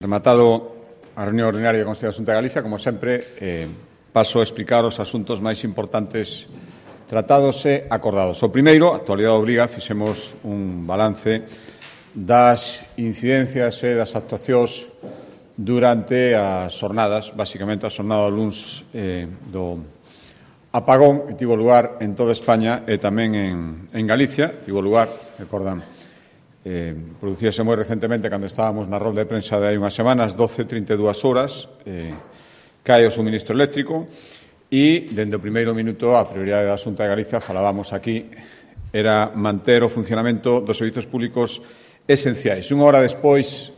Rematado a reunión ordinaria do Consello da Xunta de Galicia, como sempre, paso a explicar os asuntos máis importantes tratados e acordados. O primeiro, a actualidade obriga, fixemos un balance das incidencias e das actuacións durante as xornadas, basicamente a xornada do luns do apagón, que tivo lugar en toda España e tamén en Galicia. Tivo lugar, recordan, producíase moi recentemente cando estábamos na rolda de prensa de hai unhas semanas, 12:32 horas, cae o suministro eléctrico e, dende o primeiro minuto, a prioridade da Xunta de Galicia, falábamos aquí, era manter o funcionamento dos servizos públicos esenciais. Unha hora despois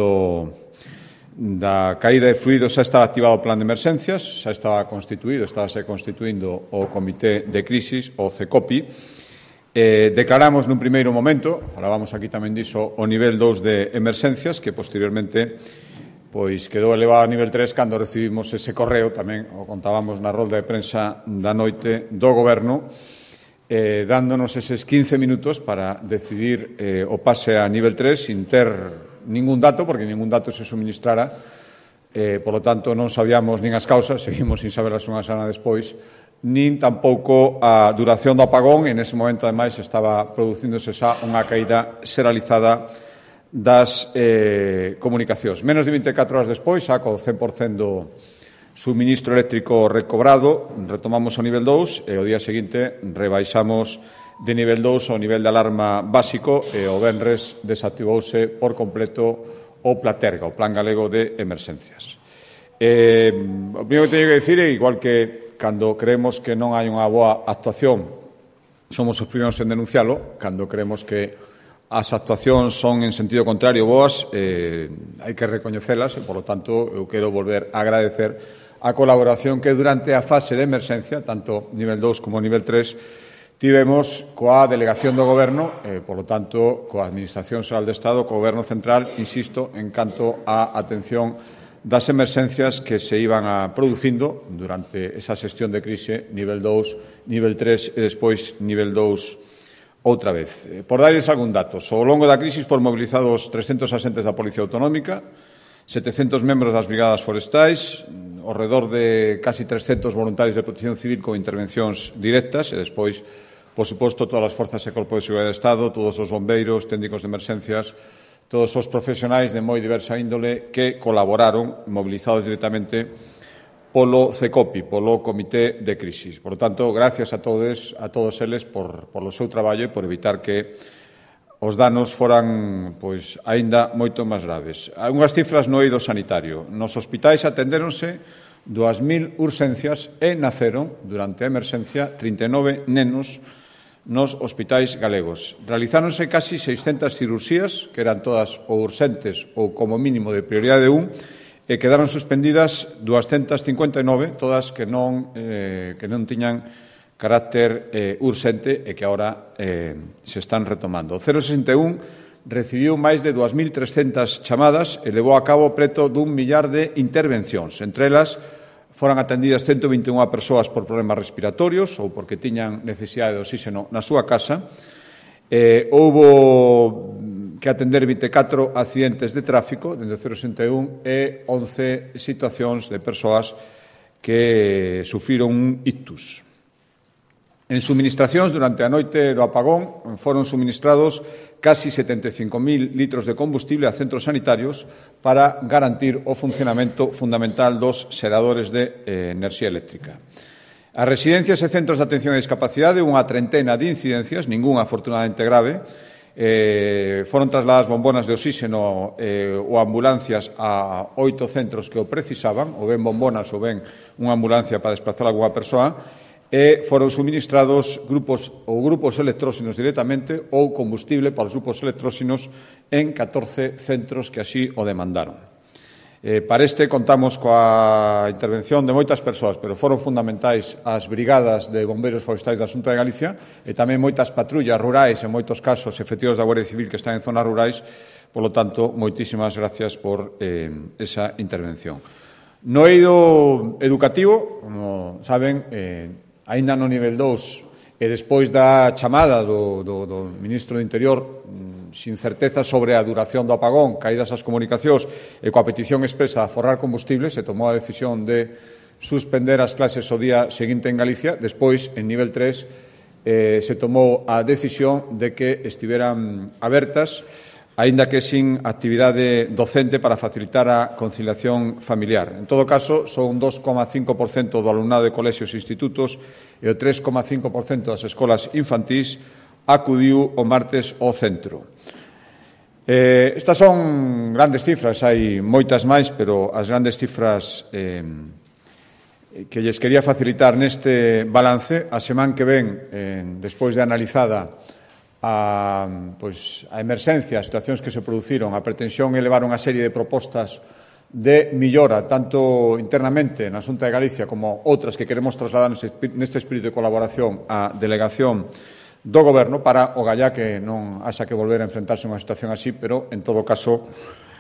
da caída de fluidos xa estaba activado o plan de emerxencias, xa estaba estábase constituindo o Comité de Crisis, o CECOPI. Declaramos nun primeiro momento, falábamos aquí tamén diso, o nivel 2 de emerxencias, que posteriormente quedou elevado a nivel 3 cando recibimos ese correo, tamén o contábamos na rolda de prensa da noite do Goberno, dándonos eses 15 minutos para decidir o pase a nivel 3 sin ter ningún dato, porque ningún dato se suministrara, polo tanto non sabíamos nin as causas, seguimos sin saberlas unha semana despois, nin tampouco a duración do apagón. En ese momento, ademais, estaba producíndose xa unha caída xeralizada das comunicacións. Menos de 24 horas despois, xa co 100% do suministro eléctrico recobrado, retomamos o nivel 2 e o día seguinte rebaixamos de nivel 2 ao nivel de alarma básico e o venres desactivouse por completo o Platerga, o Plan Galego de Emerxencias. O primeiro que teño que dicir é, igual que cando creemos que non hai unha boa actuación, somos os primeiros en denuncialo. Cando creemos que as actuacións son en sentido contrario boas, hai que recoñecelas e, polo tanto, eu quero volver a agradecer a colaboración que durante a fase de emerxencia, tanto nivel 2 como nivel 3, tivemos coa delegación do Goberno, polo tanto, coa Administración Xeral de Estado, co Goberno Central, insisto, en canto á atención das emerxencias que se iban producindo durante esa xestión de crise nivel 2, nivel 3 e despois nivel 2 outra vez. Por darles algún dato, ao longo da crise foron mobilizados 300 axentes da Policía Autonómica, 700 membros das brigadas forestais, ao redor de casi 300 voluntarios de protección civil con intervencións directas e despois, por suposto, todas as forzas e corpos de seguridade do Estado, todos os bombeiros, técnicos de emerxencias, todos os profesionais de moi diversa índole que colaboraron, movilizados directamente polo CECOPI, polo Comité de Crisis. Por lo tanto, gracias a todos eles por o seu traballo e por evitar que os danos foran aínda moito máis graves. Algunhas cifras no eido sanitario. Nos hospitais atendéronse 2.000 urxencias e naceron, durante a emerxencia, 39 nenos nos hospitais galegos. Realizáronse casi 600 cirurxías, que eran todas ou urxentes ou como mínimo de prioridade 1, e quedaron suspendidas 259, todas que non tiñan carácter urxente e que agora se están retomando. O 061 recibiu máis de 2.300 chamadas e levou a cabo preto dun millar de intervencións. Entre elas, foran atendidas 121 persoas por problemas respiratorios ou porque tiñan necesidade de oxígeno na súa casa. Houbo que atender 24 accidentes de tráfico dende o 061 e 11 situacións de persoas que sufriron un ictus. En suministracións, durante a noite do apagón, foron suministrados casi 75.000 litros de combustible a centros sanitarios para garantir o funcionamento fundamental dos xeradores de enerxía eléctrica. As residencias e centros de atención a discapacidade, unha trentena de incidencias, ningunha afortunadamente grave, foron trasladadas bombonas de oxígeno ou ambulancias a 8 centros que o precisaban, ou ben bombonas ou ben unha ambulancia para desplazar algunha persoa, e foron suministrados grupos electróxinos directamente ou combustible para os grupos electróxinos en 14 centros que así o demandaron. Para contamos coa intervención de moitas persoas, pero foron fundamentais as brigadas de bombeiros forestais da Xunta de Galicia e tamén moitas patrullas rurais, en moitos casos efectivos da Guardia Civil que están en zonas rurais. Polo tanto, moitísimas gracias por esa intervención. No eido educativo, como saben, aínda no nivel 2 e despois da chamada do Ministro do Interior sin certeza sobre a duración do apagón, caídas as comunicacións e coa petición expresa de aforrar combustible, se tomou a decisión de suspender as clases o día seguinte en Galicia. Despois, en nivel 3, se tomou a decisión de que estiveran abertas, aínda que sin actividade docente para facilitar a conciliación familiar. En todo caso, son un 2,5% do alumnado de colexios e institutos e o 3,5% das escolas infantís acudiu o martes ao centro. Estas son grandes cifras, hai moitas máis, pero as grandes cifras que lles quería facilitar neste balance. A semana que ven, despois de analizada a emerxencia, as situacións que se produciron, a pretensión é levar unha serie de propostas de millora, tanto internamente na Xunta de Galicia como outras que queremos trasladar neste espírito de colaboración á delegación do Goberno para o gallá que non haxa que volver a enfrentarse a unha situación así, pero, en todo caso,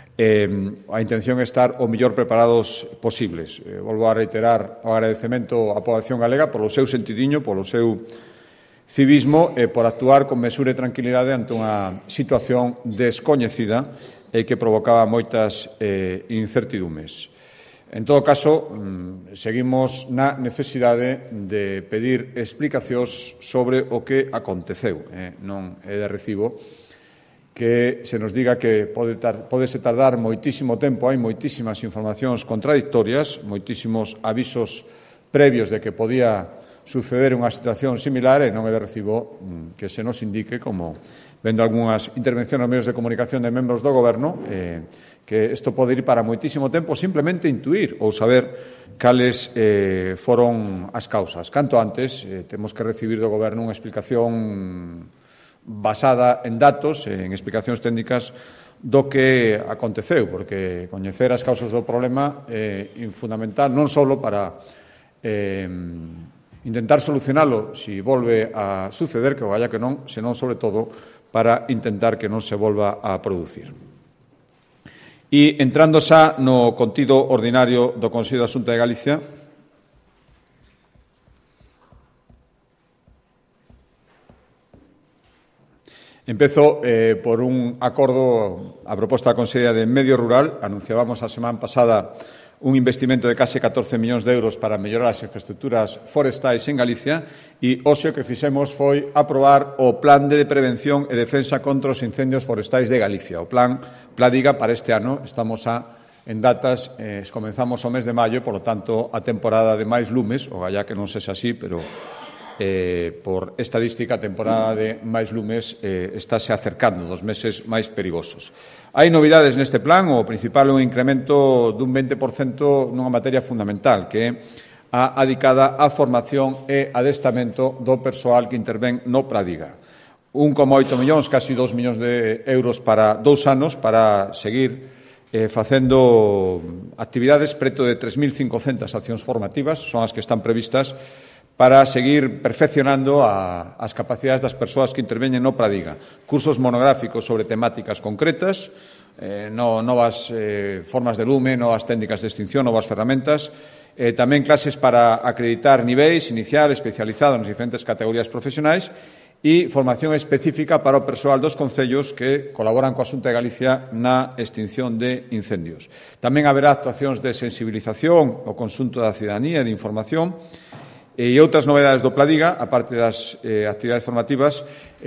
a intención é estar o mellor preparados posibles. Volvo a reiterar o agradecemento á poboación galega polo seu sentidiño, polo seu civismo e por actuar con mesura e tranquilidade ante unha situación descoñecida e que provocaba moitas incertidumes. En todo caso, seguimos na necesidade de pedir explicacións sobre o que aconteceu. Non é de recibo que se nos diga que podese tardar moitísimo tempo, hai moitísimas informacións contradictorias, moitísimos avisos previos de que podía suceder unha situación similar, e non é de recibo que se nos indique, como vendo algunhas intervencións nos medios de comunicación de membros do Goberno, que isto pode ir para moitísimo tempo simplemente intuir ou saber cales foron as causas. Canto antes, temos que recibir do Goberno unha explicación basada en datos, en explicacións técnicas do que aconteceu, porque coñecer as causas do problema é fundamental non só para intentar solucionalo se volve a suceder, que vaya que non, senón, sobre todo, para intentar que non se volva a producir. E entrando xa no contido ordinario do Consello da Xunta de Galicia, empezo por un acordo a proposta da Consellería de Medio Rural. Anunciábamos a semana pasada un investimento de case 14 millóns de euros para mellorar as infraestructuras forestais en Galicia, e hoxe o que fixemos foi aprobar o Plan de Prevención e Defensa contra os Incendios Forestais de Galicia, o Plan Pladiga para este ano. Estamos en datas, comenzamos o mes de maio, polo tanto, a temporada de máis lumes, o gallá que non sexa así, pero por estadística, a temporada de máis lumes estáse acercando dos meses máis perigosos. Hai novidades neste plan. O principal é un incremento dun 20% nunha materia fundamental, que é a adicada á formación e adestamento do persoal que intervén no Pladiga. 1,8 millóns, casi 2 millóns de euros para 2 anos, para seguir facendo actividades, preto de 3.500 accións formativas, son as que están previstas, para seguir perfeccionando as capacidades das persoas que interveñen no Pladiga. Cursos monográficos sobre temáticas concretas, novas formas de lume, novas técnicas de extinción, novas ferramentas, tamén clases para acreditar niveis, inicial, especializado nas diferentes categorías profesionais, e formación específica para o persoal dos concellos que colaboran coa Xunta de Galicia na extinción de incendios. Tamén haberá actuacións de sensibilización ao conxunto da cidadanía e de información, e outras novedades do Pladiga, aparte das actividades formativas,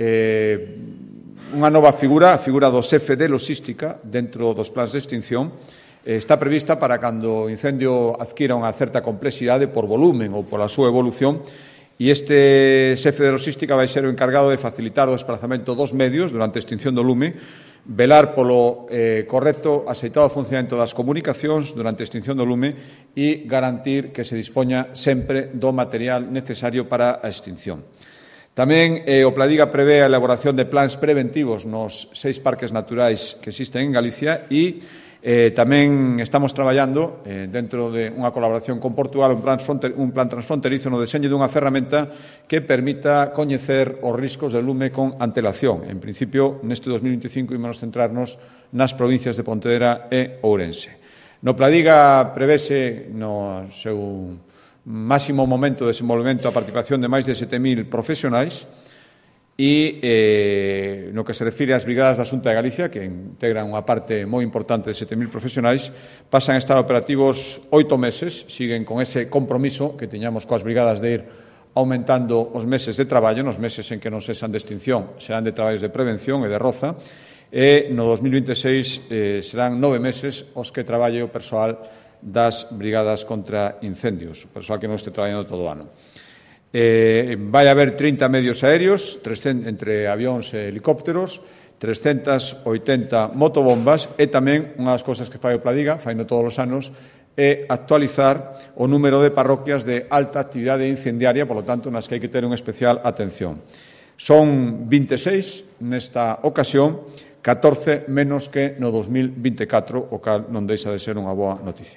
unha nova figura, a figura do xefe de logística dentro dos plans de extinción, está prevista para cando o incendio adquira unha certa complexidade por volumen ou pola súa evolución, e este xefe de logística vai ser o encargado de facilitar o desplazamento dos medios durante a extinción do lume, velar polo correcto aceitado funcionamento das comunicacións durante a extinción do lume e garantir que se dispoña sempre do material necesario para a extinción. Tamén o Pladiga prevé a elaboración de plans preventivos nos 6 parques naturais que existen en Galicia, e tamén estamos traballando dentro de unha colaboración con Portugal un plan transfronterizo no deseño dunha ferramenta que permita coñecer os riscos de lume con antelación. En principio, neste 2025 ímonos centrarnos nas provincias de Pontevedra e Ourense. No Pladiga prevese no seu máximo momento de desenvolvemento a participación de máis de 7.000 profesionais, e no que se refire ás brigadas da Xunta de Galicia, que integran unha parte moi importante de 7.000 profesionais, pasan a estar operativos 8 meses, siguen con ese compromiso que teñamos coas brigadas de ir aumentando os meses de traballo, nos meses en que non cesan de extinción serán de traballos de prevención e de roza, e no 2026 serán 9 meses os que traballe o persoal das brigadas contra incendios, o persoal que non este traballando todo o ano. Vai haber 30 medios aéreos, 300 entre avións e helicópteros, 380 motobombas e tamén unha das cousas que fai o Pladiga, faino todos os anos, é actualizar o número de parroquias de alta actividade incendiaria, por lo tanto, nas que hai que ter unha especial atención. Son 26 nesta ocasión, 14 menos que no 2024, o cal non deixa de ser unha boa noticia.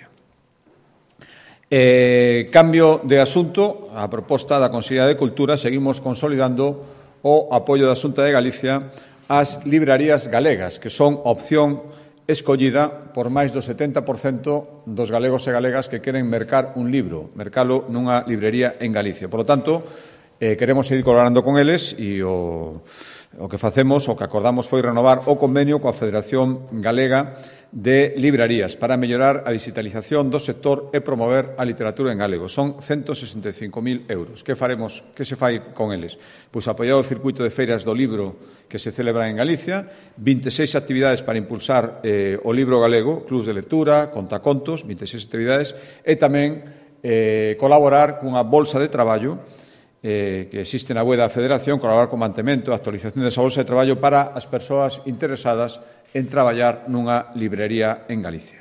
Cambio de asunto, a proposta da Consellería de Cultura, seguimos consolidando o apoio da Xunta de Galicia ás librarías galegas, que son opción escollida por máis do 70% dos galegos e galegas que queren mercar un libro, mercalo nunha librería en Galicia. Por lo tanto, queremos seguir colaborando con eles e o que facemos, o que acordamos foi renovar o convenio coa Federación Galega de Librarías para mellorar a digitalización do sector e promover a literatura en galego. Son 165.000 euros. Que faremos? Que se fai con eles? Pois apoiar o circuito de feiras do libro que se celebra en Galicia, 26 actividades para impulsar o libro galego, clubs de lectura, contacontos, 26 actividades, e tamén colaborar cunha bolsa de traballo que existe na web da Federación, colaborar con mantemento e actualización desa bolsa de traballo para as persoas interesadas en traballar nunha librería en Galicia.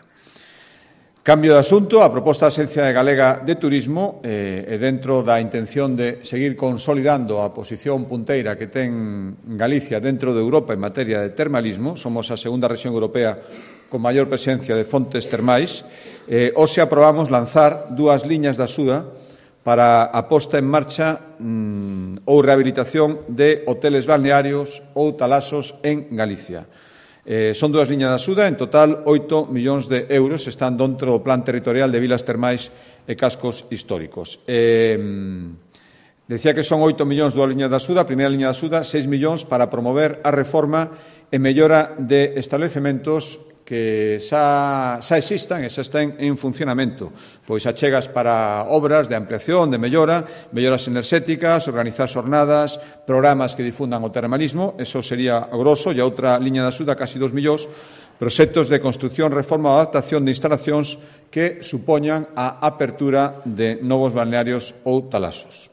Cambio de asunto, a proposta da Axencia Galega de Turismo e dentro da intención de seguir consolidando a posición punteira que ten Galicia dentro de Europa en materia de termalismo, somos a segunda rexión europea con maior presencia de fontes termais, hoxe aprobamos lanzar 2 liñas de axuda para a posta en marcha ou rehabilitación de hoteles balnearios ou talasos en Galicia. Son 2 liñas de axuda, en total 8 millóns de euros están dentro do Plan Territorial de Vilas Termais e Cascos Históricos. Decía que son 8 millóns 2 liñas de axuda, a primeira liña de axuda 6 millóns para promover a reforma e mellora de establecementos que xa existan e xa estén en funcionamento, pois achegas para obras de ampliación, de mellora, melloras enerxéticas, organizar xornadas, programas que difundan o termalismo, eso sería o grosso, e a outra liña de axuda, casi 2 millóns, proxectos de construción, reforma ou adaptación de instalacións que supoñan a apertura de novos balnearios ou talasos.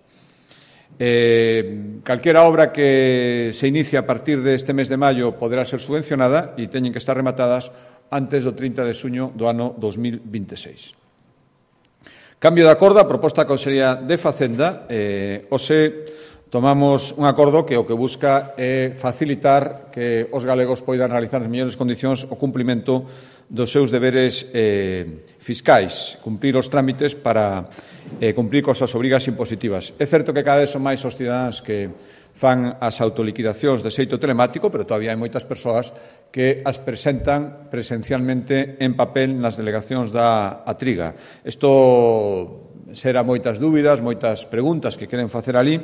Calquera obra que se inicie a partir deste mes de maio poderá ser subvencionada e teñen que estar rematadas antes do 30 de xuño do ano 2026. Cambio de acordo, a proposta da Consellería de Facenda, hoxe tomamos un acordo que o que busca é facilitar que os galegos poidan realizar nas mellores condicións o cumprimento dos seus deberes fiscais, cumprir os trámites para cumprir cos as obrigas impositivas. É certo que cada vez son máis os cidadáns que fan as autoliquidacións de xeito telemático, pero todavía hai moitas persoas que as presentan presencialmente en papel nas delegacións da Atriga. Isto será moitas dúbidas, moitas preguntas que queren facer ali.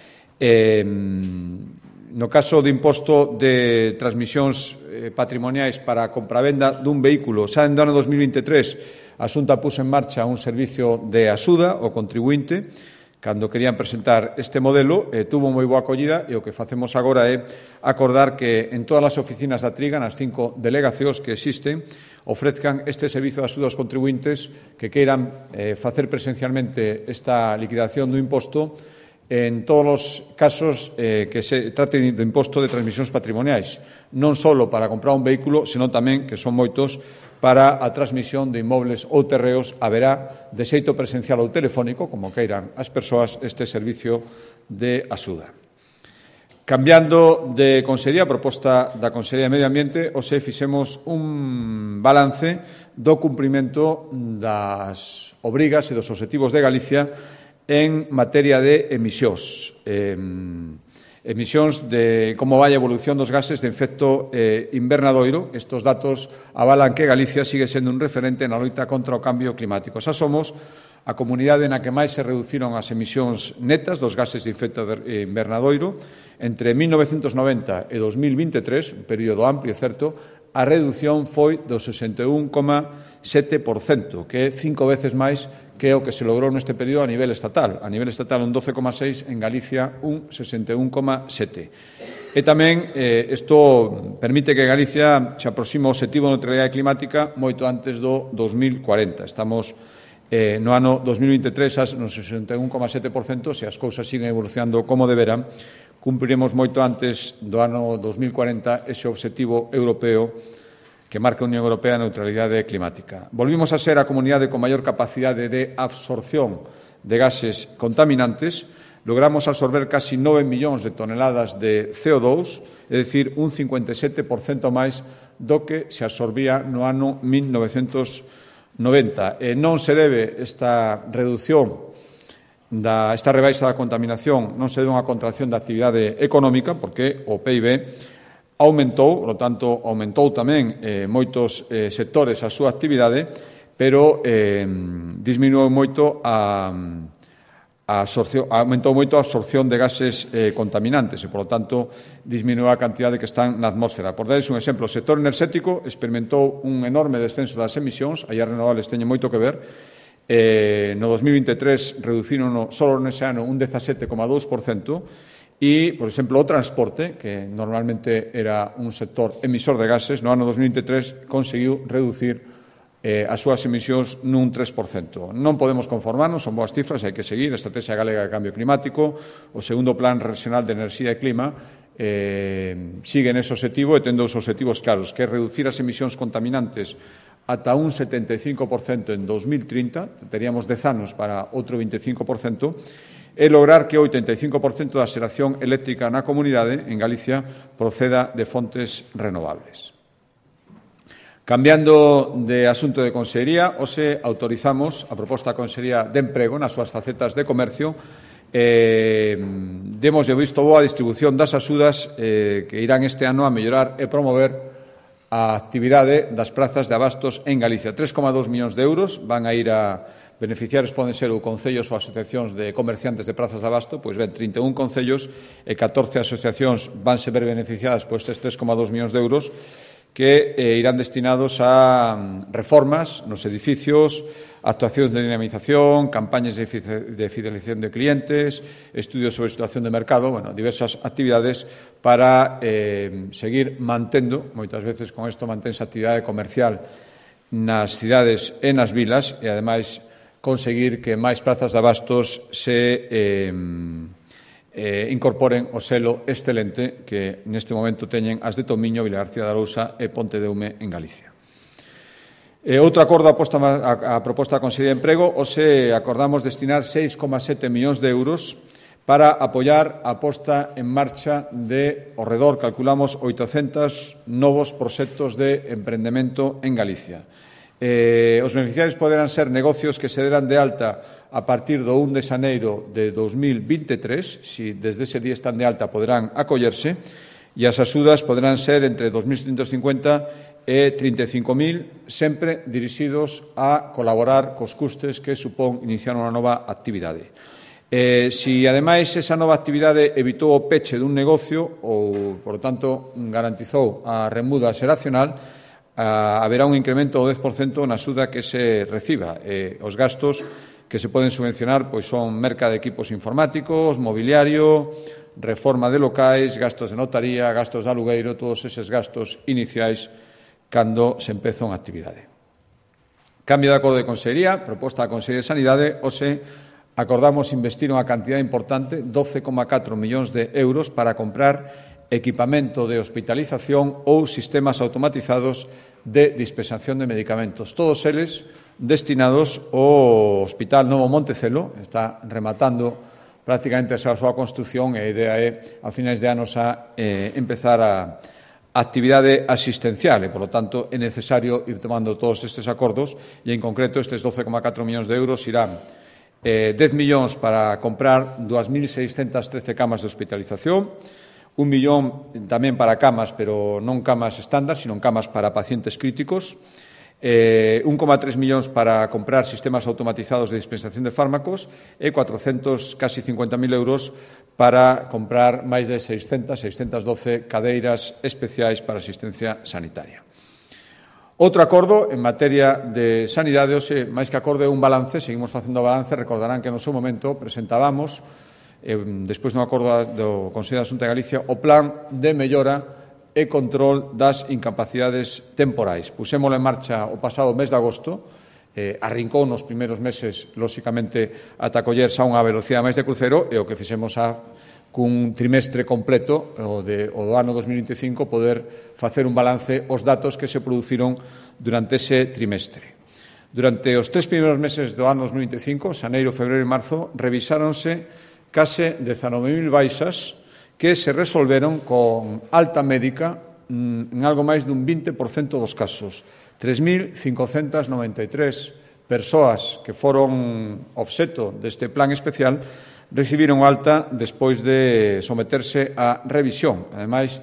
No caso do imposto de transmisións patrimoniais para a compravenda dun vehículo, xa en ano 2023 a Xunta puso en marcha un servicio de axuda ao contribuinte cando querían presentar este modelo, tuvo moi boa acollida e o que facemos agora é acordar que en todas as oficinas da Triga, nas 5 delegacións que existen, ofrezcan este servizo de axuda aos contribuintes que queiran facer presencialmente esta liquidación do imposto en todos os casos que se trate do imposto de transmisións patrimoniais, non só para comprar un vehículo, senón tamén, que son moitos, para a transmisión de inmobles ou terreos haberá de xeito presencial ou telefónico, como queiran as persoas, este servicio de axuda. Cambiando de consellería, a proposta da Consellería de Medio Ambiente, hoxe fixemos un balance do cumprimento das obrigas e dos obxectivos de Galicia en materia de emisións. Emisións de como vai a evolución dos gases de efecto invernadoiro. Estos datos avalan que Galicia sigue sendo un referente na loita contra o cambio climático. Xa somos a comunidade na que máis se reduciron as emisións netas dos gases de efecto invernadoiro. Entre 1990 e 2023, un período amplio, certo, a reducción foi do 61,7%, que é 5 veces máis que o que se logrou neste período a nivel estatal. A nivel estatal un 12,6%, en Galicia un 61,7%. E tamén isto permite que Galicia se aproxime ao obxectivo de neutralidade climática moito antes do 2040. Estamos no ano 2023 no 61,7%, se as cousas siguen evolucionando como deberán, cumpriremos moito antes do ano 2040 ese obxectivo europeo que marca a Unión Europea a neutralidade climática. Volvimos a ser a comunidade con maior capacidade de absorción de gases contaminantes. Logramos absorber casi 9 millóns de toneladas de CO2, é dicir, un 57% máis do que se absorbía no ano 1990. Non se debe esta reducción, esta rebaixa da contaminación, non se debe a unha contracción da actividade económica, porque o PIB aumentou, por lo tanto, aumentou tamén moitos sectores a súa actividade, pero disminuiu moito aumentou moito a absorción de gases contaminantes e, por lo tanto, disminuiu a cantidade que están na atmósfera. Por darles un exemplo, o sector enerxético experimentou un enorme descenso das emisións, aí as renovables teñen moito que ver. No 2023 reduciron só nese ano un 17,2%, e, por exemplo, o transporte, que normalmente era un sector emisor de gases, no ano 2023 conseguiu reducir as súas emisións nun 3%. Non podemos conformarnos, son boas cifras, hai que seguir a Estrategia Galega de Cambio Climático, o segundo Plan Regional de Enerxía e Clima sigue nese obxectivo e tendo os obxectivos claros, que é reducir as emisións contaminantes ata un 75% en 2030, teríamos 10 anos para outro 25%, e lograr que o 85% da xeración eléctrica na comunidade, en Galicia, proceda de fontes renovables. Cambiando de asunto de Consellería, hoxe autorizamos a proposta da Consellería de Emprego nas súas facetas de comercio. Demos de visto boa a distribución das axudas que irán este ano a mellorar e promover a actividade das prazas de abastos en Galicia. 3,2 millóns de euros van a ir a beneficiarios, poden ser o concellos ou asociacións de comerciantes de prazas de abasto, pois ben, 31 concellos e 14 asociacións van ser beneficiadas por estes 3,2 millóns de euros, que irán destinados a reformas nos edificios, actuacións de dinamización, campañas de fidelización de clientes, estudios sobre situación de mercado, diversas actividades para seguir mantendo, moitas veces con isto mantense a actividade comercial nas cidades e nas vilas e, ademais, conseguir que máis prazas de abastos se incorporen o selo excelente que neste momento teñen as de Tomiño, Vilagarcía de Arousa e Ponte de Ume en Galicia. Outro acordo a proposta da Consellería de Emprego, hoxe acordamos destinar 6,7 millóns de euros para apoiar a posta en marcha de, ao redor, calculamos, 800 novos proxectos de emprendemento en Galicia. Os beneficiarios poderán ser negocios que se deran de alta a partir do 1 de xaneiro de 2023, si desde ese día están de alta poderán acollerse, e as axudas poderán ser entre 2.750 e 35.000, sempre dirixidos a colaborar cos custes que supón iniciar unha nova actividade. Si, ademais, esa nova actividade evitou o peche dun negocio ou, por tanto, garantizou a remuda xeracional, haberá un incremento do 10% na axuda que se reciba. Os gastos que se poden subvencionar pois son merca de equipos informáticos, mobiliario, reforma de locais, gastos de notaría, gastos de alugueiro, todos eses gastos iniciais cando se empeza unha actividade. Cambio de acordo de Consellería, proposta da Consellería de Sanidade, hoxe acordamos investir unha cantidad importante, 12,4 millóns de euros, para comprar equipamento de hospitalización ou sistemas automatizados de dispensación de medicamentos. Todos eles destinados ao Hospital Novo Montecelo, está rematando prácticamente a súa construción e a idea é, a finais de anos, a empezar a actividade asistencial e, por lo tanto, é necesario ir tomando todos estes acordos e, en concreto, estes 12,4 millóns de euros irán 10 millóns para comprar 2.613 camas de hospitalización, 1 millón tamén para camas, pero non camas estándar, sino camas para pacientes críticos, 1,3 millóns para comprar sistemas automatizados de dispensación de fármacos e 400, casi 50.000 euros para comprar máis de 612 cadeiras especiais para asistencia sanitaria. Outro acordo en materia de sanidade, hoxe, máis que acordo, é un balance, seguimos facendo balance, recordarán que no seu momento presentábamos, despois dun acordo do Consello da Xunta de Galicia, o plan de mellora e control das incapacidades temporais. Pusémolo en marcha o pasado mes de agosto, arrincou nos primeiros meses, lóxicamente, ata collerse a unha velocidade máis de crucero, e o que fixemos cun trimestre completo, o do ano 2025, poder facer un balance os datos que se produciron durante ese trimestre. Durante os 3 primeiros meses do ano 2025, xaneiro, febreiro e marzo, revisáronse case 19.000 baixas que se resolveron con alta médica en algo máis dun 20% dos casos. 3.593 persoas que foron obxecto deste plan especial recibiron alta despois de someterse a revisión. Ademais,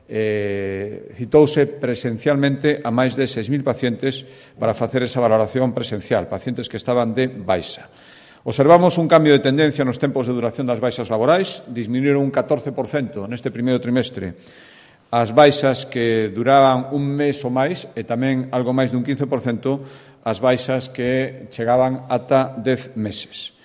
citouse presencialmente a máis de 6.000 pacientes para facer esa valoración presencial, pacientes que estaban de baixa. Observamos un cambio de tendencia nos tempos de duración das baixas laborais, disminuíron un 14% neste primeiro trimestre as baixas que duraban un mes ou máis e tamén algo máis dun 15% as baixas que chegaban ata 10 meses.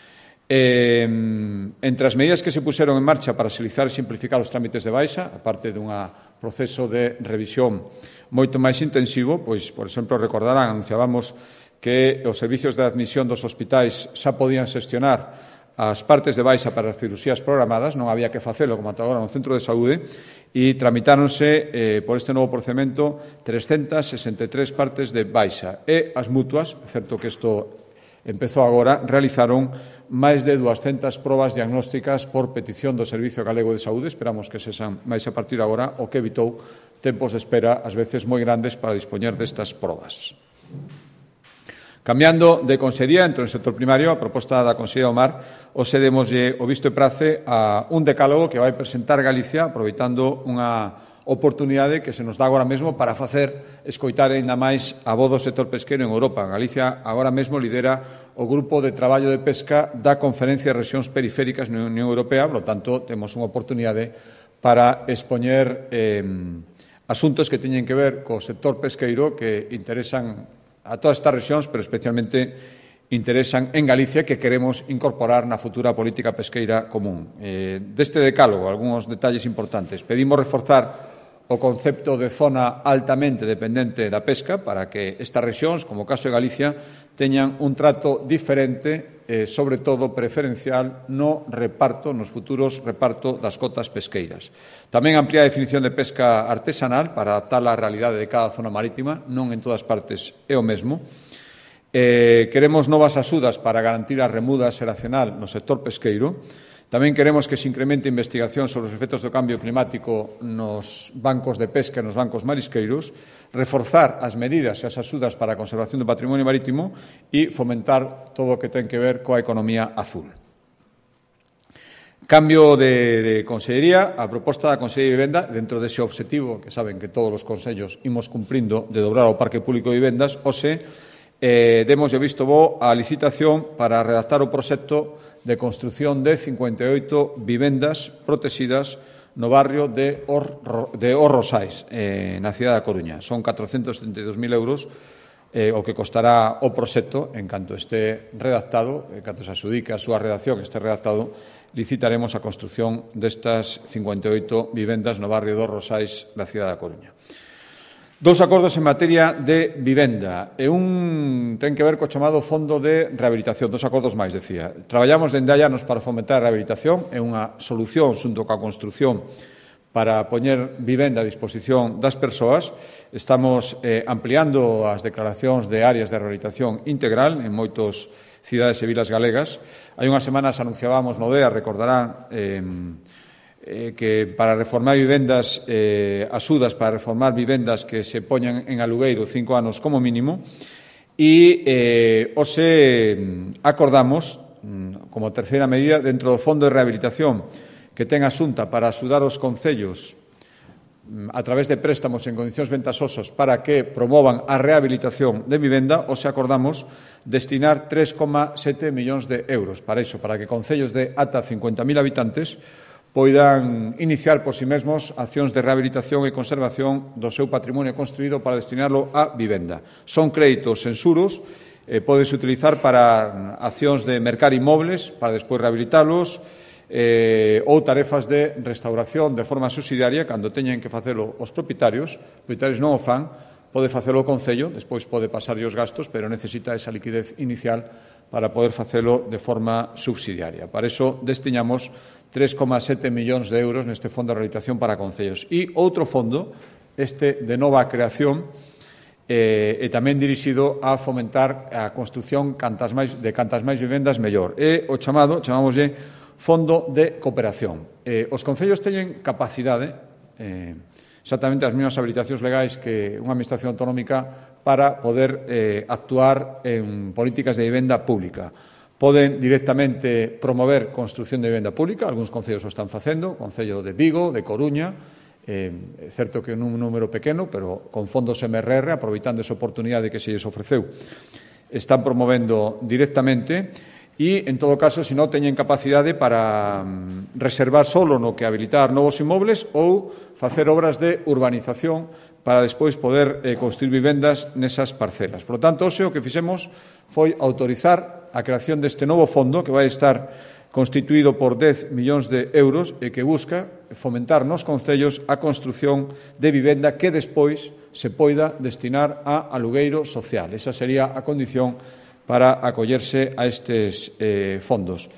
Entre as medidas que se puseron en marcha para agilizar e simplificar os trámites de baixa, aparte dun proceso de revisión moito máis intensivo, pois, por exemplo, recordarán, anunciábamos que os servicios de admisión dos hospitais xa podían xestionar as partes de baixa para as cirurxías programadas, non había que facelo como ata agora no centro de saúde, e tramitáronse por este novo procedimento 363 partes de baixa. E as mutuas, certo que isto empezou agora, realizaron máis de 200 probas diagnósticas por petición do Servicio Galego de Saúde, esperamos que sexan máis a partir de agora, o que evitou tempos de espera, ás veces moi grandes, para dispoñer destas probas. Cambiando de consellería, entre o sector primario, a proposta da Consellería do Mar, hoxe demoslle o visto e prace a un decálogo que vai presentar Galicia, aproveitando unha oportunidade que se nos dá agora mesmo para facer escoitar aínda máis a voz do sector pesqueiro en Europa. Galicia agora mesmo lidera o grupo de traballo de pesca da Conferencia de Rexións Periféricas na Unión Europea, por lo tanto, temos unha oportunidade para expoñer asuntos que teñen que ver co sector pesqueiro que interesan a todas estas rexións, pero especialmente interesan en Galicia, que queremos incorporar na futura política pesqueira común. Deste decálogo, algúns detalles importantes. Pedimos reforzar o concepto de zona altamente dependente da pesca para que estas rexións, como o caso de Galicia, teñan un trato diferente, sobre todo preferencial, no reparto, nos futuros reparto das cotas pesqueiras. Tamén ampliar a definición de pesca artesanal para adaptar a realidade de cada zona marítima, non en todas partes é o mesmo. Queremos novas axudas para garantir a remuda xeracional no sector pesqueiro. Tamén queremos que se incremente a investigación sobre os efectos do cambio climático nos bancos de pesca e nos bancos marisqueiros, reforzar as medidas e as axudas para a conservación do patrimonio marítimo e fomentar todo o que ten que ver coa economía azul. Cambio de consellería, a proposta da Consellería de Vivenda, dentro dese obxectivo que saben que todos os consellos imos cumprindo de dobrar o parque público de vivendas, hoxe demos o visto bo á licitación para redactar o proxecto de construción de 58 vivendas protegidas no barrio de Os Rosais, na cidade da Coruña. Son 432.000 euros o que costará o proxecto en canto este redactado, en canto se adxudique a súa redacción, este redactado, licitaremos a construción destas 58 vivendas no barrio de Os Rosais, na cidade da Coruña. Dous acordos en materia de vivenda e un ten que ver co chamado Fondo de Rehabilitación, dos acordos máis, decía. Traballamos dende hai anos para fomentar a rehabilitación, é unha solución xunto coa construción para poñer vivenda a disposición das persoas. Estamos ampliando as declaracións de áreas de rehabilitación integral en moitas cidades e vilas galegas. Hai unhas semanas anunciábamos no DEA, recordarán, que para reformar vivendas, axudas para reformar vivendas que se poñan en alugueiro 5 anos como mínimo, e hoxe acordamos, como terceira medida, dentro do Fondo de Rehabilitación que ten a Xunta para axudar os concellos a través de préstamos en condicións ventaxosas para que promovan a rehabilitación de vivenda, os acordamos destinar 3,7 millóns de euros para iso, para que concellos de ata 50.000 habitantes poidan iniciar por si mesmos accións de rehabilitación e conservación do seu patrimonio construído para destinarlo a vivenda. Son créditos en xuros, podes utilizar para accións de mercar inmobles, para despois rehabilitalos, ou tarefas de restauración de forma subsidiaria cando teñen que facelo os propietarios non o fan, pode facelo o Concello, despois pode pasar os gastos, pero necesita esa liquidez inicial para poder facelo de forma subsidiaria. Para iso destiñamos 3,7 millóns de euros neste Fondo de Rehabilitación para Concellos. E outro fondo, este de nova creación, e tamén dirixido a fomentar a construción de cantas máis vivendas mellor. E o chamámoslle Fondo de Cooperación. Os concellos teñen capacidade, exactamente as mesmas habilitacións legais que unha administración autonómica para poder actuar en políticas de vivenda pública. Poden directamente promover construción de vivenda pública, algúns concellos o están facendo, o Concello de Vigo, de Coruña, é certo que nun número pequeno, pero con fondos MRR, aproveitando esa oportunidade que se lles ofreceu, están promovendo directamente. E, en todo caso, se non teñen capacidade para reservar solo no que habilitar novos inmobles ou facer obras de urbanización para despois poder construir vivendas nesas parcelas. Por lo tanto, hoxe o que fixemos foi autorizar a creación deste novo fondo que vai estar constituído por 10 millóns de euros e que busca fomentar nos concellos a construción de vivenda que despois se poida destinar a alugueiro social. Esa sería a condición para acollerse a estes fondos.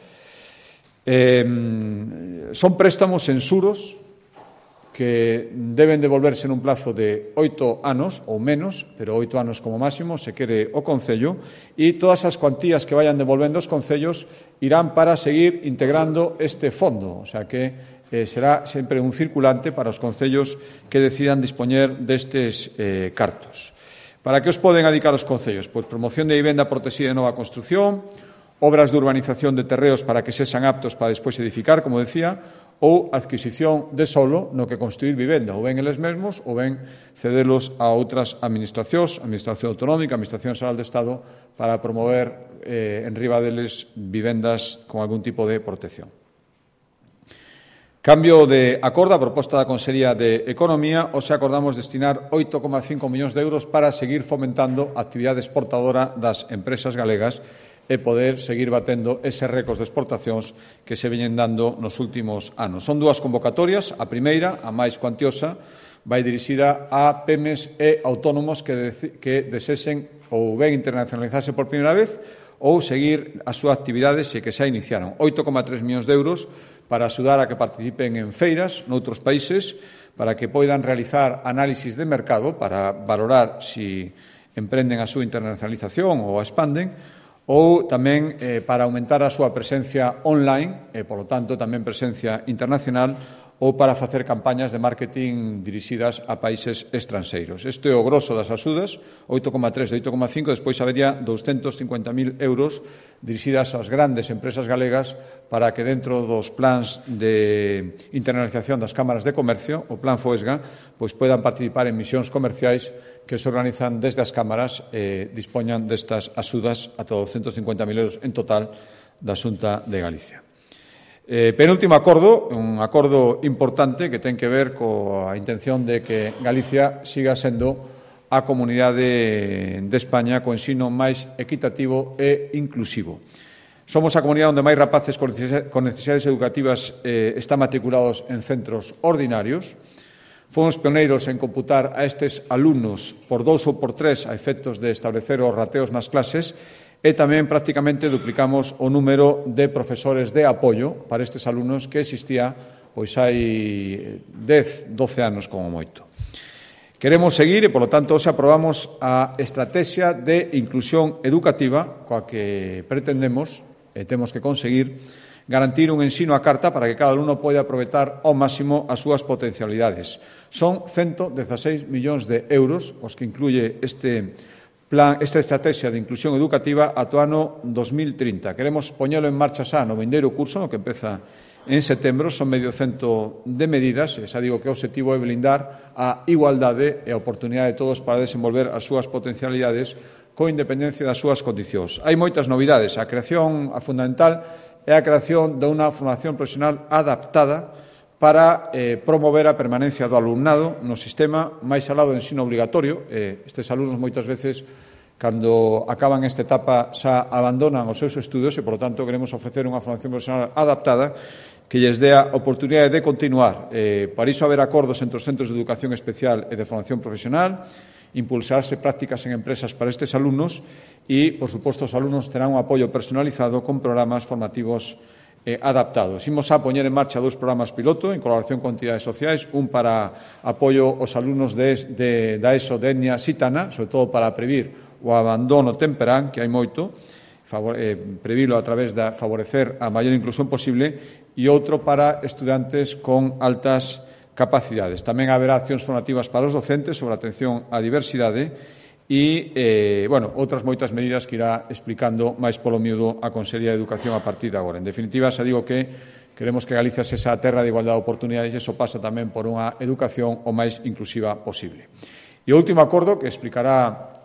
Son préstamos en xuros que deben devolverse nun plazo de 8 anos ou menos, pero 8 anos como máximo, se quere o Concello, e todas as cuantías que vayan devolvendo os concellos irán para seguir integrando este fondo, o sea que será sempre un circulante para os concellos que decidan dispoñer destes cartos. Para que os poden adicar os concellos? Pois promoción de vivenda protegida de nova construción, obras de urbanización de terreos para que sexan aptos para despois edificar, como decía, ou adquisición de solo no que construir vivenda, ou ben eles mesmos, ou ben cederlos a outras administracións, Administración Autonómica, Administración Xeral de Estado, para promover en riba deles vivendas con algún tipo de protección. Cambio de acordo, a proposta da Consellería de Economía, hoxe acordamos destinar 8,5 millóns de euros para seguir fomentando a actividade exportadora das empresas galegas e poder seguir batendo eses récords de exportacións que se veñen dando nos últimos anos. Son dúas convocatorias. A primeira, a máis cuantiosa, vai dirixida a PEMES e autónomos que desesen ou ben internacionalizarse por primeira vez ou seguir a súa actividade se que xa iniciaron. 8,3 millóns de euros para axudar a que participen en feiras noutros países, para que poidan realizar análisis de mercado para valorar si emprenden a súa internacionalización ou a expanden, ou tamén para aumentar a súa presencia online e, polo tanto, tamén presencia internacional, ou para facer campañas de marketing dirixidas a países estranxeiros. Isto é o grosso das axudas, 8,3 e 8,5, despois habería 250.000 euros dirixidas ás grandes empresas galegas para que dentro dos plans de internacionalización das cámaras de comercio, o plan FOESGA, pois poidan participar en misións comerciais que se organizan desde as cámaras e dispoñan destas axudas ata 250.000 euros en total da Xunta de Galicia. Penúltimo acordo, un acordo importante que ten que ver coa intención de que Galicia siga sendo a comunidade de España co ensino máis equitativo e inclusivo. Somos a comunidade onde máis rapaces con necesidades educativas están matriculados en centros ordinarios. Fomos pioneiros en computar a estes alumnos por 2 ou por 3 a efectos de establecer os rateos nas clases e tamén prácticamente duplicamos o número de profesores de apoio para estes alumnos que existía pois hai 10, 12 anos como moito. Queremos seguir e, polo tanto, hoxe aprobamos a estrategia de inclusión educativa coa que pretendemos e temos que conseguir garantir un ensino á carta para que cada alumno poida aproveitar ao máximo as súas potencialidades. Son 116 millóns de euros os que incluye esta estrategia de inclusión educativa ata o ano 2030. Queremos poñelo en marcha xa no vindeiro curso, no que empeza en setembro. Son medio cento de medidas, e xa digo que o objetivo é blindar a igualdade e a oportunidade de todos para desenvolver as súas potencialidades con independencia das súas condicións. Hai moitas novidades. A fundamental é a creación de unha formación profesional adaptada para promover a permanencia do alumnado no sistema máis alá do ensino obligatorio. Estes alumnos moitas veces, cando acaban esta etapa, xa abandonan os seus estudos e, por lo tanto, queremos ofrecer unha formación profesional adaptada que lles dé a oportunidade de continuar. Para iso haber acordos entre os centros de educación especial e de formación profesional, impulsarse prácticas en empresas para estes alumnos e, por suposto, os alumnos terán un apoio personalizado con programas formativos adaptados. Imos a poñer en marcha 2 programas piloto en colaboración con entidades sociais, un para apoio aos alumnos da ESO de etnia xitana, sobre todo para previr o abandono temperán, que hai moito, previlo a través de favorecer a maior inclusión posible, e outro para estudantes con altas capacidades. Tamén haberá accións formativas para os docentes sobre a atención á diversidade e, outras moitas medidas que irá explicando máis polo miúdo a Consellería de Educación a partir de agora. En definitiva, xa digo que queremos que Galicia sexa a terra de igualdade de oportunidades e iso pasa tamén por unha educación o máis inclusiva posible. E o último acordo que explicará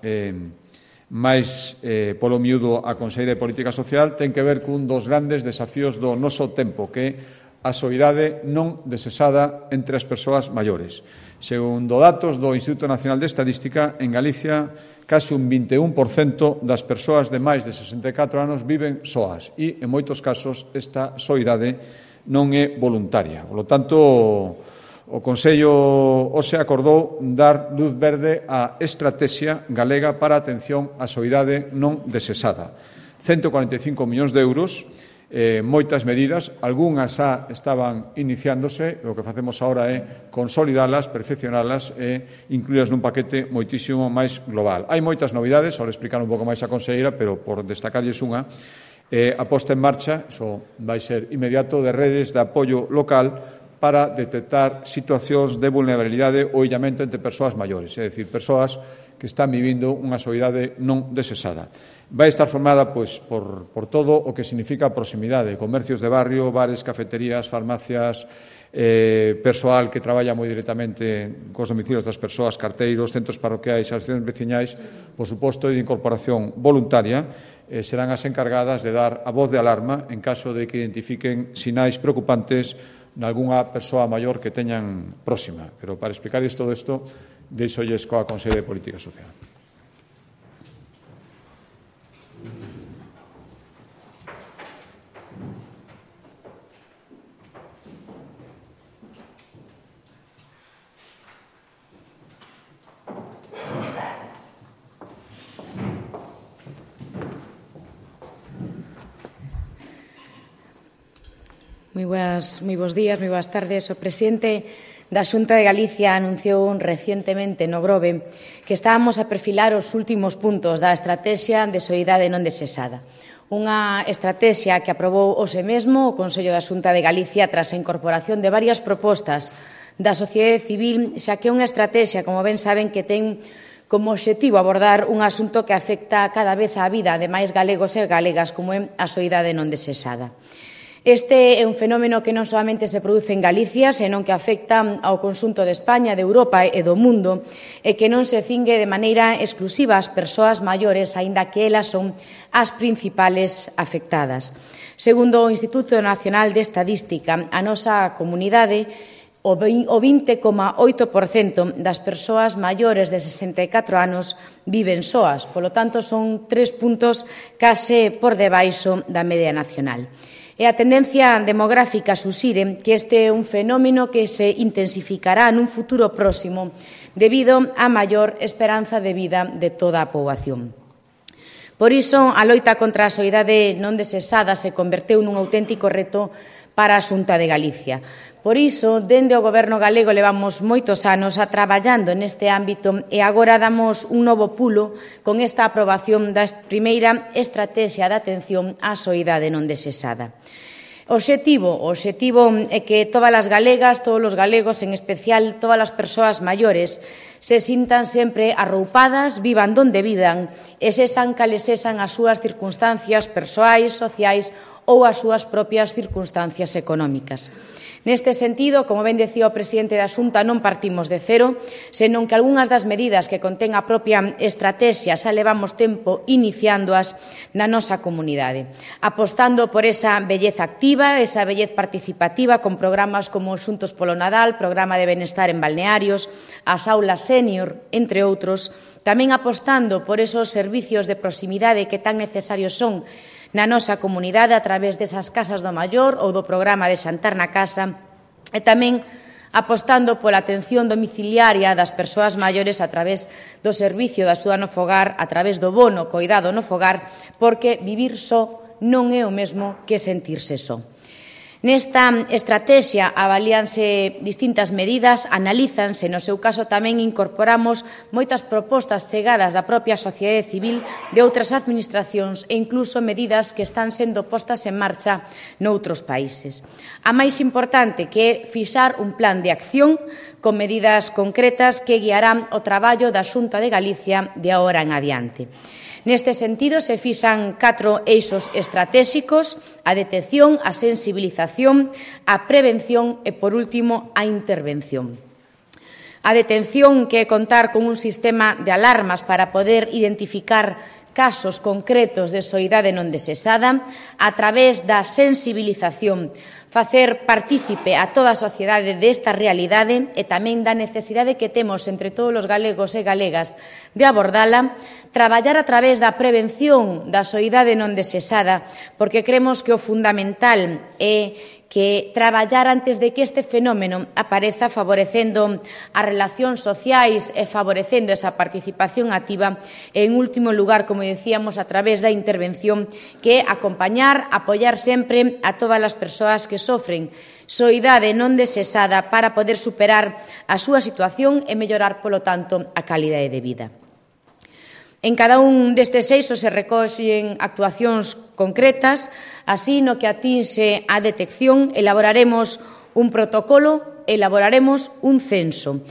máis polo miúdo a Consellería de Política Social ten que ver cun dos grandes desafíos do noso tempo, que é a soidade non desexada entre as persoas maiores. Segundo datos do Instituto Nacional de Estadística, en Galicia, case un 21% das persoas de máis de 64 anos viven soas e, en moitos casos, esta soidade non é voluntaria. Por lo tanto, o Consello hoxe acordou dar luz verde á estrategia galega para a atención á soidade non desexada. 145 millóns de euros, moitas medidas, algunhas xa estaban iniciándose, o que facemos agora é consolidalas, perfeccionalas e incluílas nun paquete moitísimo máis global. Hai moitas novidades, ahora explicar un pouco máis a conselleira, pero por destacarlles unha, a posta en marcha, iso vai ser inmediato, de redes de apoio local para detectar situacións de vulnerabilidade ou illamento entre persoas maiores, é dicir, persoas que están vivindo unha soidade non desexada. Vai estar formada por todo o que significa a proximidade, comercios de barrio, bares, cafeterías, farmacias, persoal que traballa moi directamente cos domicilios das persoas, carteiros, centros parroquiais, asociacións veciñais, por suposto, de incorporación voluntaria, serán as encargadas de dar a voz de alarma en caso de que identifiquen sinais preocupantes nalgunha persoa maior que teñan próxima. Pero para explicarles todo isto, deixolles coa Consellería de Política Social. Moi bons días, moi boas tardes. O presidente da Xunta de Galicia anunciou recientemente no Grove que estábamos a perfilar os últimos puntos da Estrategia de Soidade Non Desexada. Unha estrategia que aprobou hoxe mesmo o Consello da Xunta de Galicia tras a incorporación de varias propostas da sociedade civil, xa que é unha estrategia, como ben saben, que ten como obxectivo abordar un asunto que afecta cada vez á vida de máis galegos e galegas, como é a soidade non desexada. Este é un fenómeno que non solamente se produce en Galicia, senón que afecta ao conxunto de España, de Europa e do mundo, e que non se cingue de maneira exclusiva ás persoas maiores, aínda que elas son as principales afectadas. Segundo o Instituto Nacional de Estadística, a nosa comunidade, o 20,8% das persoas maiores de 64 anos viven soas. Polo tanto, son 3 puntos case por debaixo da media nacional. E a tendencia demográfica suxire que este é un fenómeno que se intensificará nun futuro próximo debido á maior esperanza de vida de toda a poboación. Por iso, a loita contra a soidade non desexada se converteu nun auténtico reto para a Xunta de Galicia. Por iso, dende o Goberno galego levamos moitos anos traballando neste ámbito e agora damos un novo pulo con esta aprobación da primeira estrategia de atención á soidade non desexada. O obxectivo é que todas as galegas, todos os galegos, en especial todas as persoas maiores, se sintan sempre arroupadas, vivan donde vivan e sexan cales sexan as súas circunstancias persoais, sociais ou as súas propias circunstancias económicas. Neste sentido, como ben decía o presidente da Xunta, non partimos de cero, senón que algunhas das medidas que contén a propia estratexia xa levamos tempo iniciándoas na nosa comunidade, apostando por esa vellez activa, esa vellez participativa con programas como Xuntos polo Nadal, Programa de Benestar en Balnearios, as aulas sénior, entre outros, tamén apostando por esos servicios de proximidade que tan necesarios son na nosa comunidade a través desas casas do maior ou do programa de xantar na casa e tamén apostando pola atención domiciliaria das persoas maiores a través do servicio da axuda no fogar, a través do bono coidado no fogar, porque vivir só non é o mesmo que sentirse só. Nesta estratexia avalíanse distintas medidas, analízanse, no seu caso tamén incorporamos moitas propostas chegadas da propia sociedade civil de outras administracións e incluso medidas que están sendo postas en marcha noutros países. A máis importante que é fixar un plan de acción con medidas concretas que guiarán o traballo da Xunta de Galicia de agora en adiante. Neste sentido, se fixan 4 eixos estratéxicos: a detección, a sensibilización, a prevención e, por último, a intervención. A detención, que é contar con un sistema de alarmas para poder identificar casos concretos de soidade non desexada, a través da sensibilización, facer partícipe a toda a sociedade desta realidade e tamén da necesidade que temos entre todos os galegos e galegas de abordala, traballar a través da prevención da soidade non desexada, porque cremos que o fundamental é que traballar antes de que este fenómeno apareza, favorecendo as relacións sociais e favorecendo esa participación activa e, en último lugar, como decíamos, a través da intervención, que é acompañar, apoiar sempre a todas as persoas que sofren soidade non desexada para poder superar a súa situación e mellorar, polo tanto, a calidade de vida. En cada un destes eixos se recoxen actuacións concretas, así no que atinxe a detección elaboraremos un protocolo, elaboraremos un censo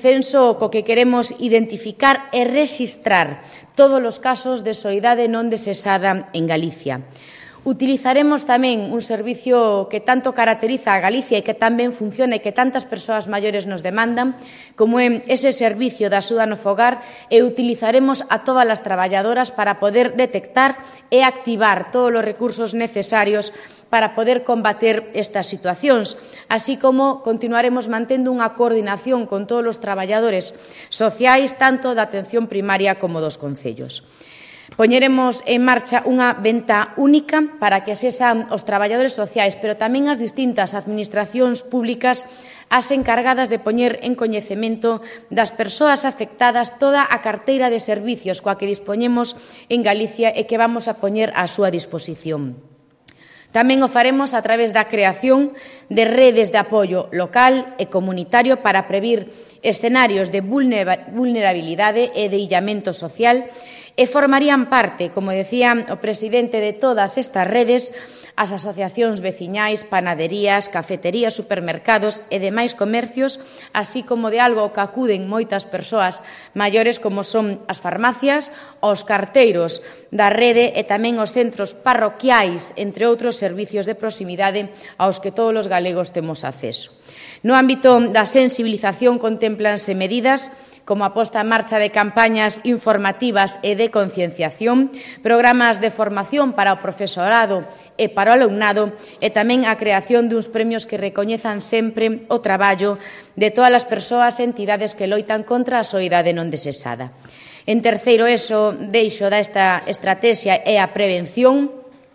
co que queremos identificar e rexistrar todos os casos de soidade non desexada en Galicia. Utilizaremos tamén un servicio que tanto caracteriza a Galicia e que tamén funciona e que tantas persoas maiores nos demandan, como é ese servicio da axuda no fogar, e utilizaremos a todas as traballadoras para poder detectar e activar todos os recursos necesarios para poder combater estas situacións, así como continuaremos mantendo unha coordinación con todos os traballadores sociais, tanto da atención primaria como dos concellos. Poñeremos en marcha unha venta única para que sexan os traballadores sociais, pero tamén as distintas administracións públicas as encargadas de poñer en coñecemento das persoas afectadas toda a carteira de servicios coa que dispoñemos en Galicia e que vamos a poñer á súa disposición. Tamén o faremos a través da creación de redes de apoio local e comunitario para previr escenarios de vulnerabilidade e de illamento social, e formarían parte, como decía o presidente, de todas estas redes as asociacións veciñais, panaderías, cafeterías, supermercados e demais comercios, así como de algo que acuden moitas persoas maiores como son as farmacias, os carteiros da rede e tamén os centros parroquiais, entre outros servicios de proximidade aos que todos os galegos temos acceso. No ámbito da sensibilización contemplanse medidas como a posta en marcha de campañas informativas e de concienciación, programas de formación para o profesorado e para o alumnado e tamén a creación duns premios que recoñezan sempre o traballo de todas as persoas e entidades que loitan contra a soidade non desexada. En terceiro eixo desta estratexia é a prevención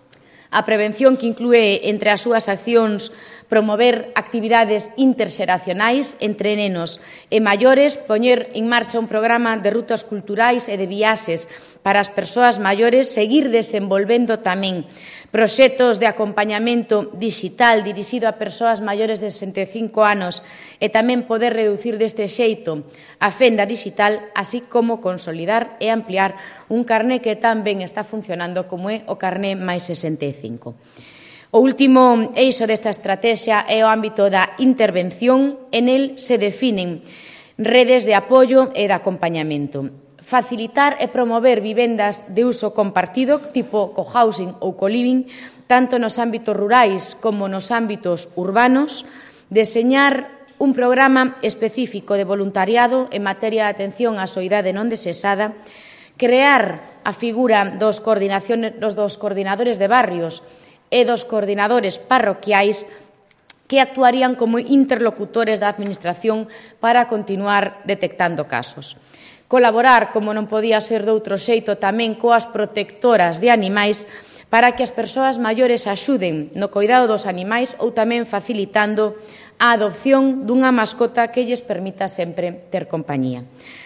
que inclúe entre as súas accións promover actividades interxeracionais entre nenos e maiores, poñer en marcha un programa de rutas culturais e de viaxes para as persoas maiores, seguir desenvolvendo tamén proxectos de acompañamento digital dirixido a persoas maiores de 65 anos e tamén poder reducir deste xeito a fenda digital, así como consolidar e ampliar un carné que tamén está funcionando como é o carné máis 65. O último eixo desta estrategia é o ámbito da intervención. En el se definen redes de apoio e de acompañamento. Facilitar e promover vivendas de uso compartido, tipo cohousing ou coliving, tanto nos ámbitos rurais como nos ámbitos urbanos. Deseñar un programa específico de voluntariado en materia de atención á soidade non desexada. Crear a figura dos coordinadores de barrios e dos coordinadores parroquiais que actuarían como interlocutores da Administración para continuar detectando casos. Colaborar, como non podía ser de outro xeito, tamén coas protectoras de animais para que as persoas maiores axuden no coidado dos animais ou tamén facilitando a adopción dunha mascota que lles permita sempre ter compañía.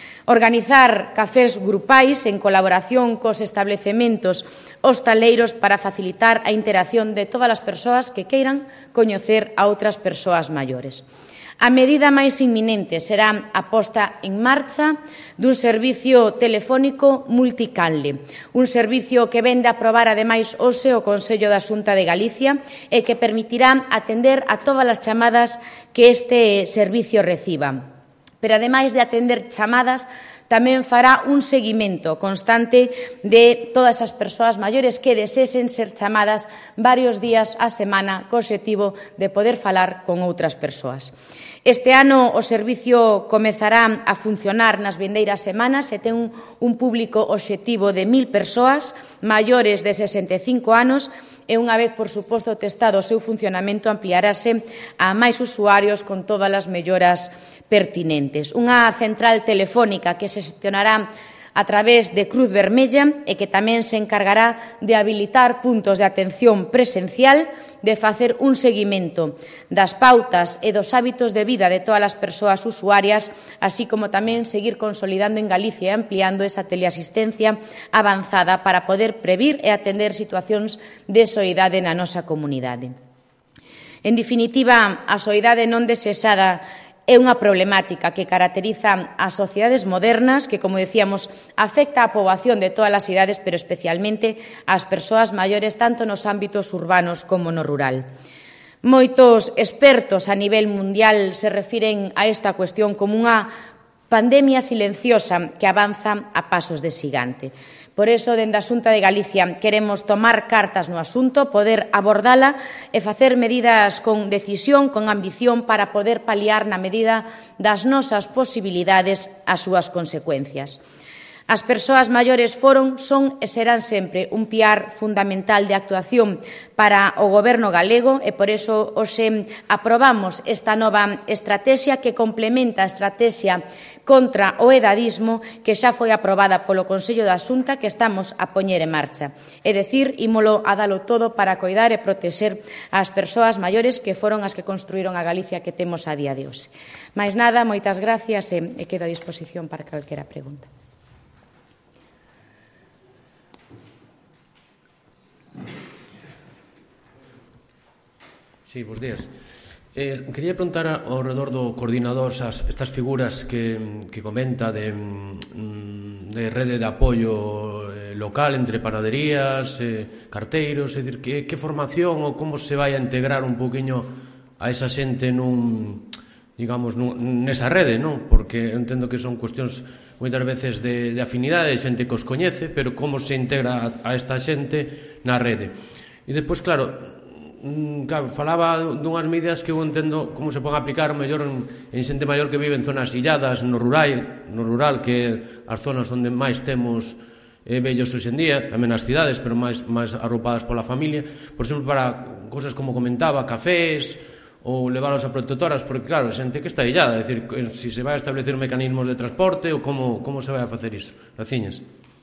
Organizar cafés grupais en colaboración cos establecementos hostaleiros para facilitar a interacción de todas as persoas que queiran coñecer a outras persoas maiores. A medida máis inminente será a posta en marcha dun servicio telefónico multicanle, un servicio que vén de aprobar ademais hoxe o Consello da Xunta de Galicia e que permitirá atender a todas as chamadas que este servicio reciba. Pero, ademais de atender chamadas, tamén fará un seguimento constante de todas as persoas maiores que desesen ser chamadas varios días á semana co obxectivo de poder falar con outras persoas. Este ano o servicio comezará a funcionar nas vindeiras semanas e ten un público obxectivo de 1000 persoas maiores de 65 anos e, unha vez, por suposto, testado o seu funcionamento, ampliarase a máis usuarios con todas as melloras pertinentes. Unha central telefónica que se xestionará a través de Cruz Vermella e que tamén se encargará de habilitar puntos de atención presencial, de facer un seguimento das pautas e dos hábitos de vida de todas as persoas usuarias, así como tamén seguir consolidando en Galicia e ampliando esa teleasistencia avanzada para poder previr e atender situacións de soidade na nosa comunidade. En definitiva, a soidade non desexada é unha problemática que caracteriza as sociedades modernas que, como decíamos, afecta á poboación de todas as idades, pero especialmente ás persoas maiores, tanto nos ámbitos urbanos como no rural. Moitos expertos a nivel mundial se refiren a esta cuestión como unha pandemia silenciosa que avanza a pasos de xigante. Por iso, dende a Xunta de Galicia, queremos tomar cartas no asunto, poder abordala e facer medidas con decisión, con ambición, para poder paliar na medida das nosas posibilidades as súas consecuencias. As persoas maiores foron, son e serán sempre un piar fundamental de actuación para o Goberno galego e por iso hoxe aprobamos esta nova estrategia que complementa a estrategia contra o edadismo que xa foi aprobada polo Consello da Xunta, que estamos a poñer en marcha. É dicir, ímolo a dalo todo para coidar e protexer as persoas maiores que foron as que construíron a Galicia que temos a día de hoxe. Mais nada, moitas gracias e quedo a disposición para calquera pregunta. Sí, bons días. Quería preguntar ao redor do coordinador estas figuras que comenta de rede de apoio local entre panaderías, carteiros, é dicir, que formación ou como se vai a integrar un poquinho a esa xente nesa rede, non? Porque entendo que son cuestións moitas veces de afinidade, de xente que os coñece, pero como se integra a esta xente na rede. E depois, claro, falaba dunhas medidas que eu entendo como se pode aplicar mellor en xente maior que vive en zonas illadas, no rural, que as zonas onde máis temos vellos hoxe en día, tamén nas cidades, pero máis arroupadas pola familia, por exemplo, para cosas como comentaba, cafés ou leválos a protectoras, porque claro, xente que está illada, é dicir, se se vai a establecer mecanismos de transporte ou como se vai a facer iso. Graciñas.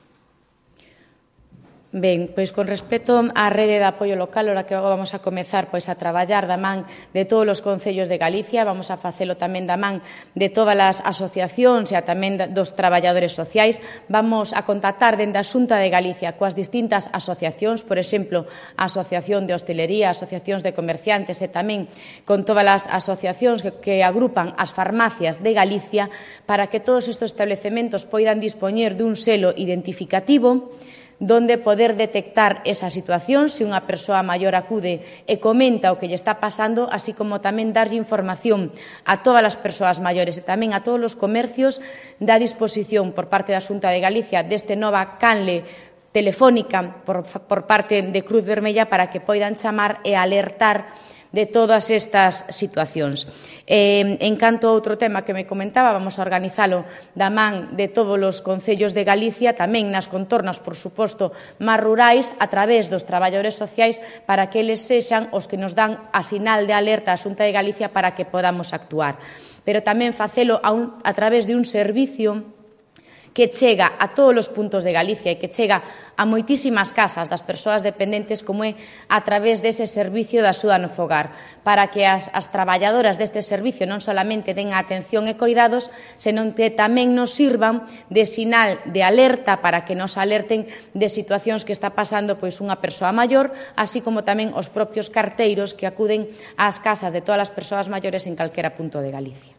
Ben, pois con respecto á rede de apoio local, ora que vamos a comezar a traballar da man de todos os concellos de Galicia, vamos a facelo tamén da man de todas as asociacións e tamén dos traballadores sociais, vamos a contactar dende a Xunta de Galicia coas distintas asociacións, por exemplo, a Asociación de Hostelería, asociacións de comerciantes e tamén con todas as asociacións que agrupan as farmacias de Galicia para que todos estes establecementos poidan dispoñer dun selo identificativo donde poder detectar esa situación, se unha persoa maior acude e comenta o que lle está pasando, así como tamén darlle información a todas as persoas maiores e tamén a todos os comercios da disposición por parte da Xunta de Galicia deste nova canle telefónica por parte de Cruz Vermella para que poidan chamar e alertar de todas estas situacións. En canto a outro tema que me comentaba, vamos a organizalo da man de todos os concellos de Galicia, tamén nas contornas, por suposto, máis rurais, a través dos traballadores sociais, para que eles sexan os que nos dan a sinal de alerta a Xunta de Galicia para que podamos actuar. Pero tamén facelo a través de un servicio que chega a todos os puntos de Galicia e que chega a moitísimas casas das persoas dependentes, como é a través dese servicio de axuda no fogar, para que as traballadoras deste servicio non solamente den atención e cuidados, senón que tamén nos sirvan de sinal de alerta para que nos alerten de situacións que está pasando pois unha persoa maior, así como tamén os propios carteiros que acuden ás casas de todas as persoas maiores en calquera punto de Galicia.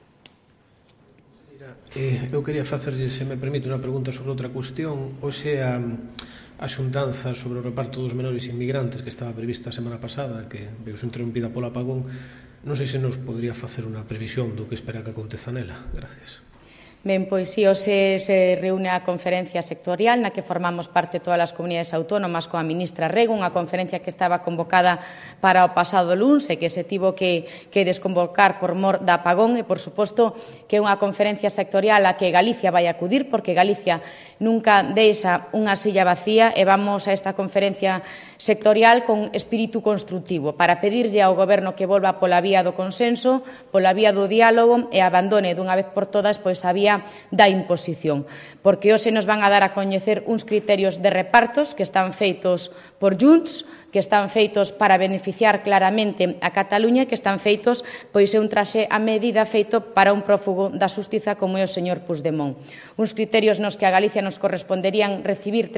Eu quería facerlle, se me permite, unha pregunta sobre outra cuestión. Hoxe a xuntanza sobre o reparto dos menores inmigrantes que estaba prevista a semana pasada, que veuse interrompida polo apagón, non sei se nos podría facer unha previsión do que espera que aconteza nela. Gracias. Ben, pois si, hoxe se reúne a conferencia sectorial na que formamos parte todas as comunidades autónomas coa ministra Rego, unha conferencia que estaba convocada para o pasado luns e que se tivo que desconvocar por mor da apagón e, por suposto, que é unha conferencia sectorial a que Galicia vai acudir, porque Galicia nunca deixa unha silla vacía e vamos a esta conferencia sectorial con espírito constructivo para pedirlle ao Goberno que volva pola vía do consenso, pola vía do diálogo e abandone dunha vez por todas pois a vía da imposición, porque hoxe nos van a dar a coñecer uns criterios de repartos que están feitos por Junts, que están feitos para beneficiar claramente a Cataluña e que están feitos, pois é un traxe a medida feito para un prófugo da xustiza como é o señor Puigdemont. Uns criterios nos que a Galicia nos corresponderían recibir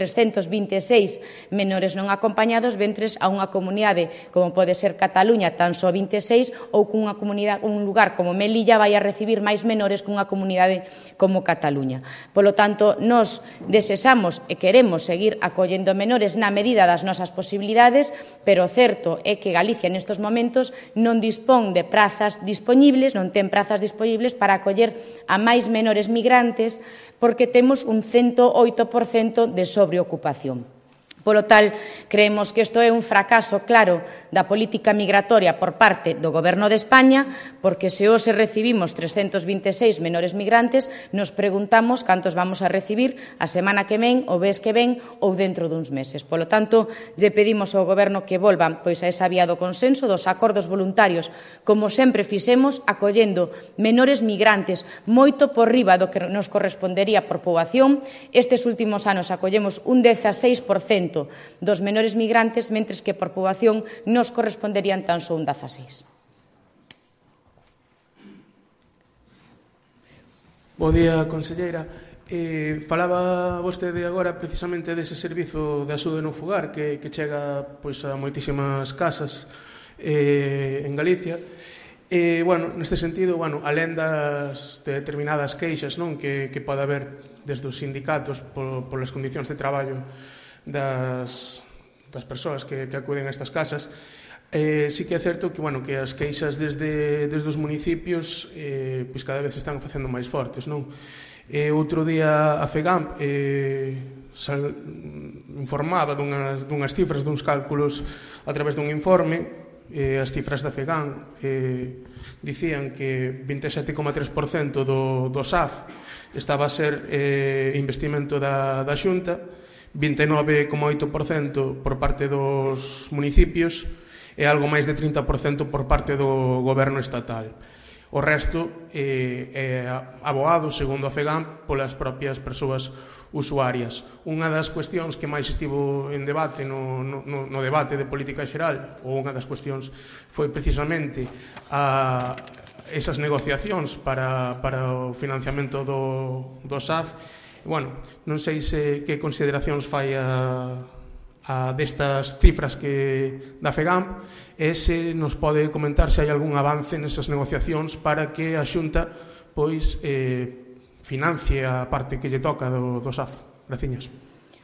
326 menores non acompañados, ventres a unha comunidade como pode ser Cataluña, tan só 26, ou cunha comunidade, un lugar como Melilla vai a recibir máis menores cunha comunidade como Cataluña. Polo tanto, nos desexamos e queremos seguir acollendo menores na medida das nosas posibilidades, pero o certo é que Galicia nestes momentos non dispón de prazas disponibles, non ten prazas disponibles para acoller a máis menores migrantes porque temos un 108% de sobreocupación. Polo tal, creemos que isto é un fracaso claro da política migratoria por parte do Goberno de España, porque se hoxe recibimos 326 menores migrantes, nos preguntamos cantos vamos a recibir a semana que ven, o mes que ven ou dentro duns meses. Polo tanto, lle pedimos ao Goberno que volvan pois a esa vía do consenso, dos acordos voluntarios, como sempre fixemos, acollendo menores migrantes moito por riba do que nos correspondería por poboación. Estes últimos anos acollemos un 16% dos menores migrantes, mentres que por poboación nos corresponderían tan só un 16%. Bo día, conselleira. Falaba vostede agora precisamente dese servizo de axuda no fogar que chega pois a moitísimas casas en Galicia. Bueno, neste sentido, alén das determinadas queixas que pode haber desde os sindicatos polas condicións de traballo das persoas que acuden a estas casas, sí que é certo que as queixas desde os municipios pois cada vez se están facendo máis fortes, non? Outro día a FEGAMP informaba dunhas cifras, duns cálculos a través dun informe. As cifras da FEGAMP dicían que 27,3% do SAF estaba a ser investimento da Xunta, 29,8% por parte dos municipios e algo máis de 30% por parte do goberno estatal. O resto é aboado, segundo a FEGAMP, polas propias persoas usuarias. Unha das cuestións que máis estivo en debate no debate de política xeral, ou unha das cuestións foi precisamente esas negociacións para o financiamento do SAF. Bueno, non sei que consideracións fai destas cifras da FEGAMP e se nos pode comentar se hai algún avance nesas negociacións para que a Xunta pois financie a parte que lle toca do SAF. Graciñas.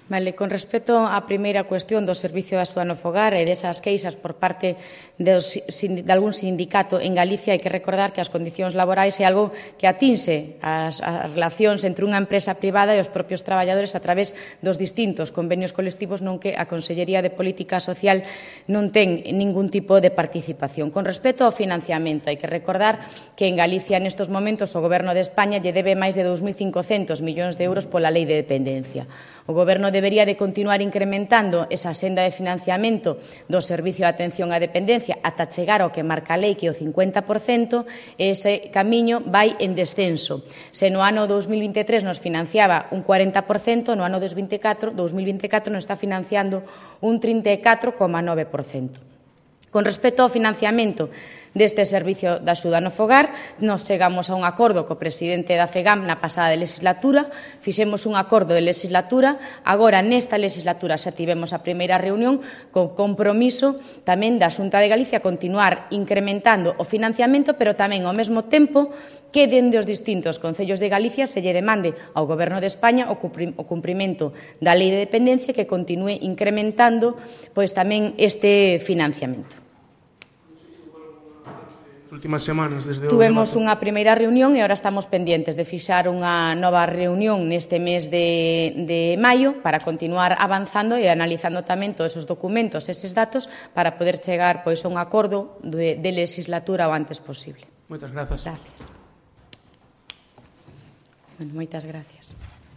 Vale, con respecto á primeira cuestión do servicio de axuda no fogar e desas queixas por parte de algún sindicato en Galicia, hai que recordar que as condicións laborais é algo que atinse as relacións entre unha empresa privada e os propios traballadores a través dos distintos convenios colectivos, non que a Consellería de Política Social non ten ningún tipo de participación. Con respecto ao financiamento, hai que recordar que en Galicia nestes momentos o Goberno de España lle debe máis de 2.500 millóns de euros pola Lei de Dependencia. O Goberno debería de continuar incrementando esa senda de financiamento do Servicio de Atención á Dependencia ata chegar ao que marca a lei, que é o 50%, e ese camiño vai en descenso. Se no ano 2023 nos financiaba un 40%, no ano 2024 nos está financiando un 34,9%. Con respecto ao financiamento deste servicio de axuda no fogar, nos chegamos a un acordo co presidente da FEGAM na pasada legislatura, fixemos un acordo de legislatura, agora nesta legislatura xa tivemos a primeira reunión con compromiso tamén da Xunta de Galicia continuar incrementando o financiamento, pero tamén ao mesmo tempo que dende os distintos concellos de Galicia se lle demande ao Goberno de España o cumprimento da Lei de Dependencia, que continúe incrementando pois tamén este financiamento. Últimas semanas desde Tuvemos unha primeira reunión e agora estamos pendientes de fixar unha nova reunión neste mes de maio para continuar avanzando e analizando tamén todos esos documentos, eses datos, para poder chegar pois a un acordo de legislatura o antes posible. Moitas grazas. Gracias. Bueno, moitas gracias.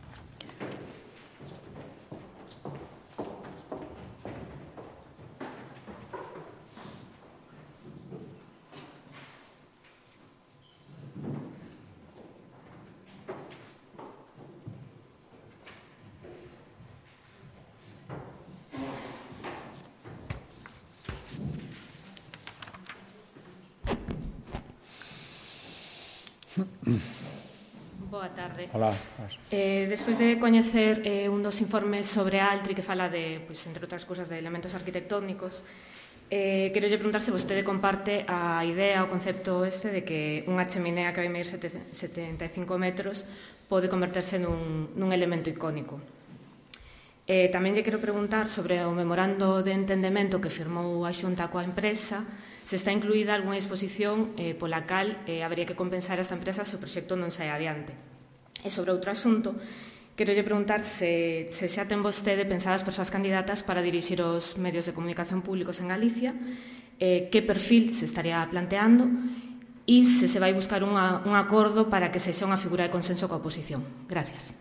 Boa tarde. Hola. Despois de coñecer un dos informes sobre a Altri que fala de, pois, entre outras cousas, de elementos arquitectónicos, quero lle preguntar se vostede comparte a idea, o concepto este de que unha cheminea que vai medir 75 metros pode converterse nun elemento icónico. Tamén lle quero preguntar sobre o memorando de entendemento que firmou a Xunta coa empresa, se está incluída algunha disposición pola cal habería que compensar a esta empresa se o proxecto non sae adiante. E sobre outro asunto, quero lle preguntar se xa ten vostede pensadas persoas candidatas para dirixir os medios de comunicación públicos en Galicia, que perfil se estaría planteando e se vai buscar un acordo para que sexa unha figura de consenso coa oposición. Gracias.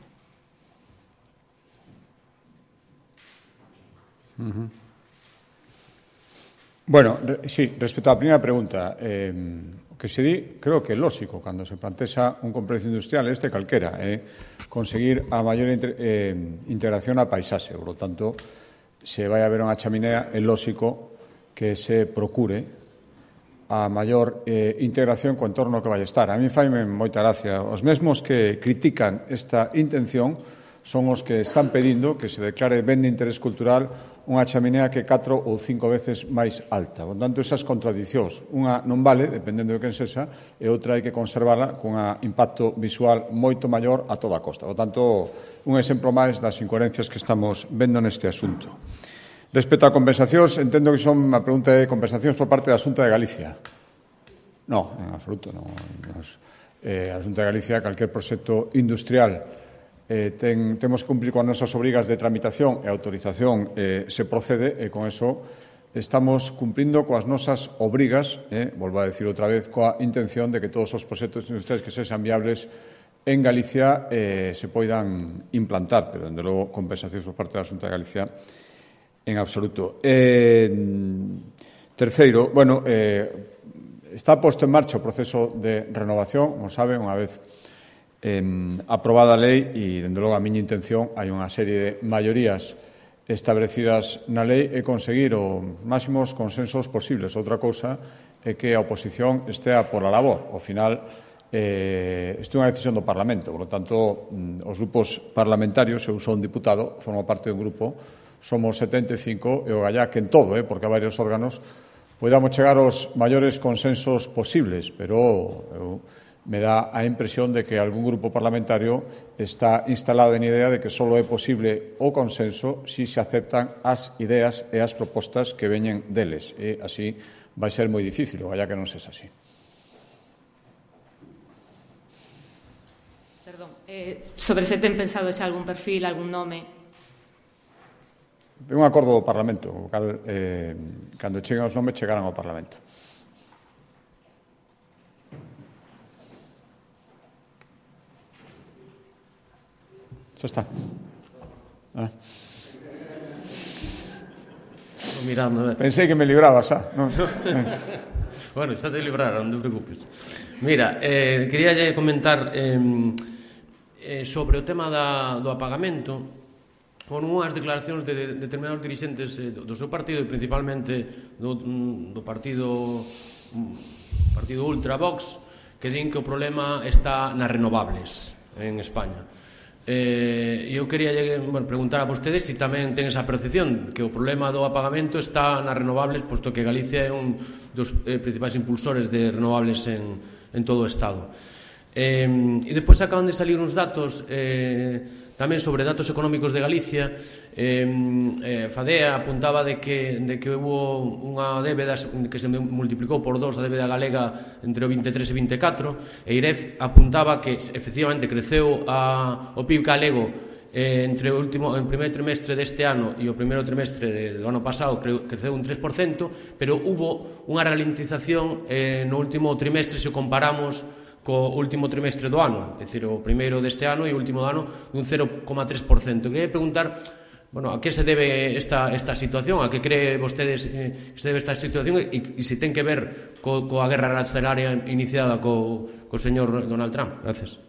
Bueno, sí, respecto á primeira pregunta, o que se di, creo que é lógico, cando se plantexa un complexo industrial este calquera, conseguir a maior integración á paisaxe. Por lo tanto, se vai haber unha chaminea, é lógico que se procure a maior integración co entorno que vai estar. A mí faime moita gracia. Os mesmos que critican esta intención son os que están pedindo que se declare ben de interés cultural unha chaminea que 4 ou 5 veces máis alta. Por tanto, esas contradicións, unha non vale, dependendo de quen sexa, e outra hai que conservarla con un impacto visual moito maior a toda costa. Por tanto, un exemplo máis das incoherencias que estamos vendo neste asunto. Respecto a compensacións, entendo que son unha pregunta de compensacións por parte da Xunta de Galicia. No, en absoluto. No. A Xunta de Galicia, calquer proxecto industrial temos que cumprir con as nosas obrigas de tramitación e autorización, se procede, e con eso estamos cumprindo coas nosas obrigas, volvo a decir outra vez, coa intención de que todos os proxectos industriais que sexan viables en Galicia se poidan implantar, pero, dende logo, compensacións por parte da Xunta de Galicia en absoluto. Terceiro, bueno, está posto en marcha o proceso de renovación, como saben, unha vez aprobada a lei, e, dende logo, a miña intención, hai unha serie de maiorías establecidas na lei e conseguir os máximos consensos posibles. Outra cousa é que a oposición estea por a labor. Ao final, isto é unha decisión do Parlamento. Por lo tanto, os grupos parlamentarios, eu sou un diputado, formo parte dun grupo, somos 75, e o gallá que en todo, porque há varios órganos, podamos chegar aos maiores consensos posibles, pero eu me da a impresión de que algún grupo parlamentario está instalado en idea de que só é posible o consenso si se aceptan as ideas e as propostas que veñen deles. E así vai ser moi difícil, o ya que non se así. Perdón, sobre se ten pensado xa algún perfil, algún nome? É un acordo do Parlamento, o cal, cando cheguen os nomes, chegarán ao Parlamento. Xa está. Mirando, Pensei que me librabas, non? Bueno, xa te libraron, non te preocupes. Mira, quería comentar sobre o tema do apagamento con unhas declaracións de determinados dirixentes do seu partido e principalmente do partido Ultra Vox, que din que o problema está nas renovables en España. Eu quería preguntar a vostedes se tamén ten esa percepción que o problema do apagamento está nas renovables, posto que Galicia é un dos principais impulsores de renovables en todo o Estado. E depois acaban de salir uns datos tamén sobre datos económicos de Galicia. Fadea apuntaba de que hubo unha débeda que se multiplicou por 2 a débeda galega entre o 23 e 24, e IREF apuntaba que efectivamente creceu o PIB galego entre o primeiro trimestre deste ano e o primeiro trimestre do ano pasado creceu un 3%, pero hubo unha ralentización no último trimestre se o comparamos co último trimestre do ano, é dicir, o primeiro deste ano e o último do ano, dun 0,3%. Queria preguntar, a que se debe esta situación, a que cree vostedes que se debe esta situación e se ten que ver coa guerra arancelaria iniciada co señor Donald Trump. Gracias.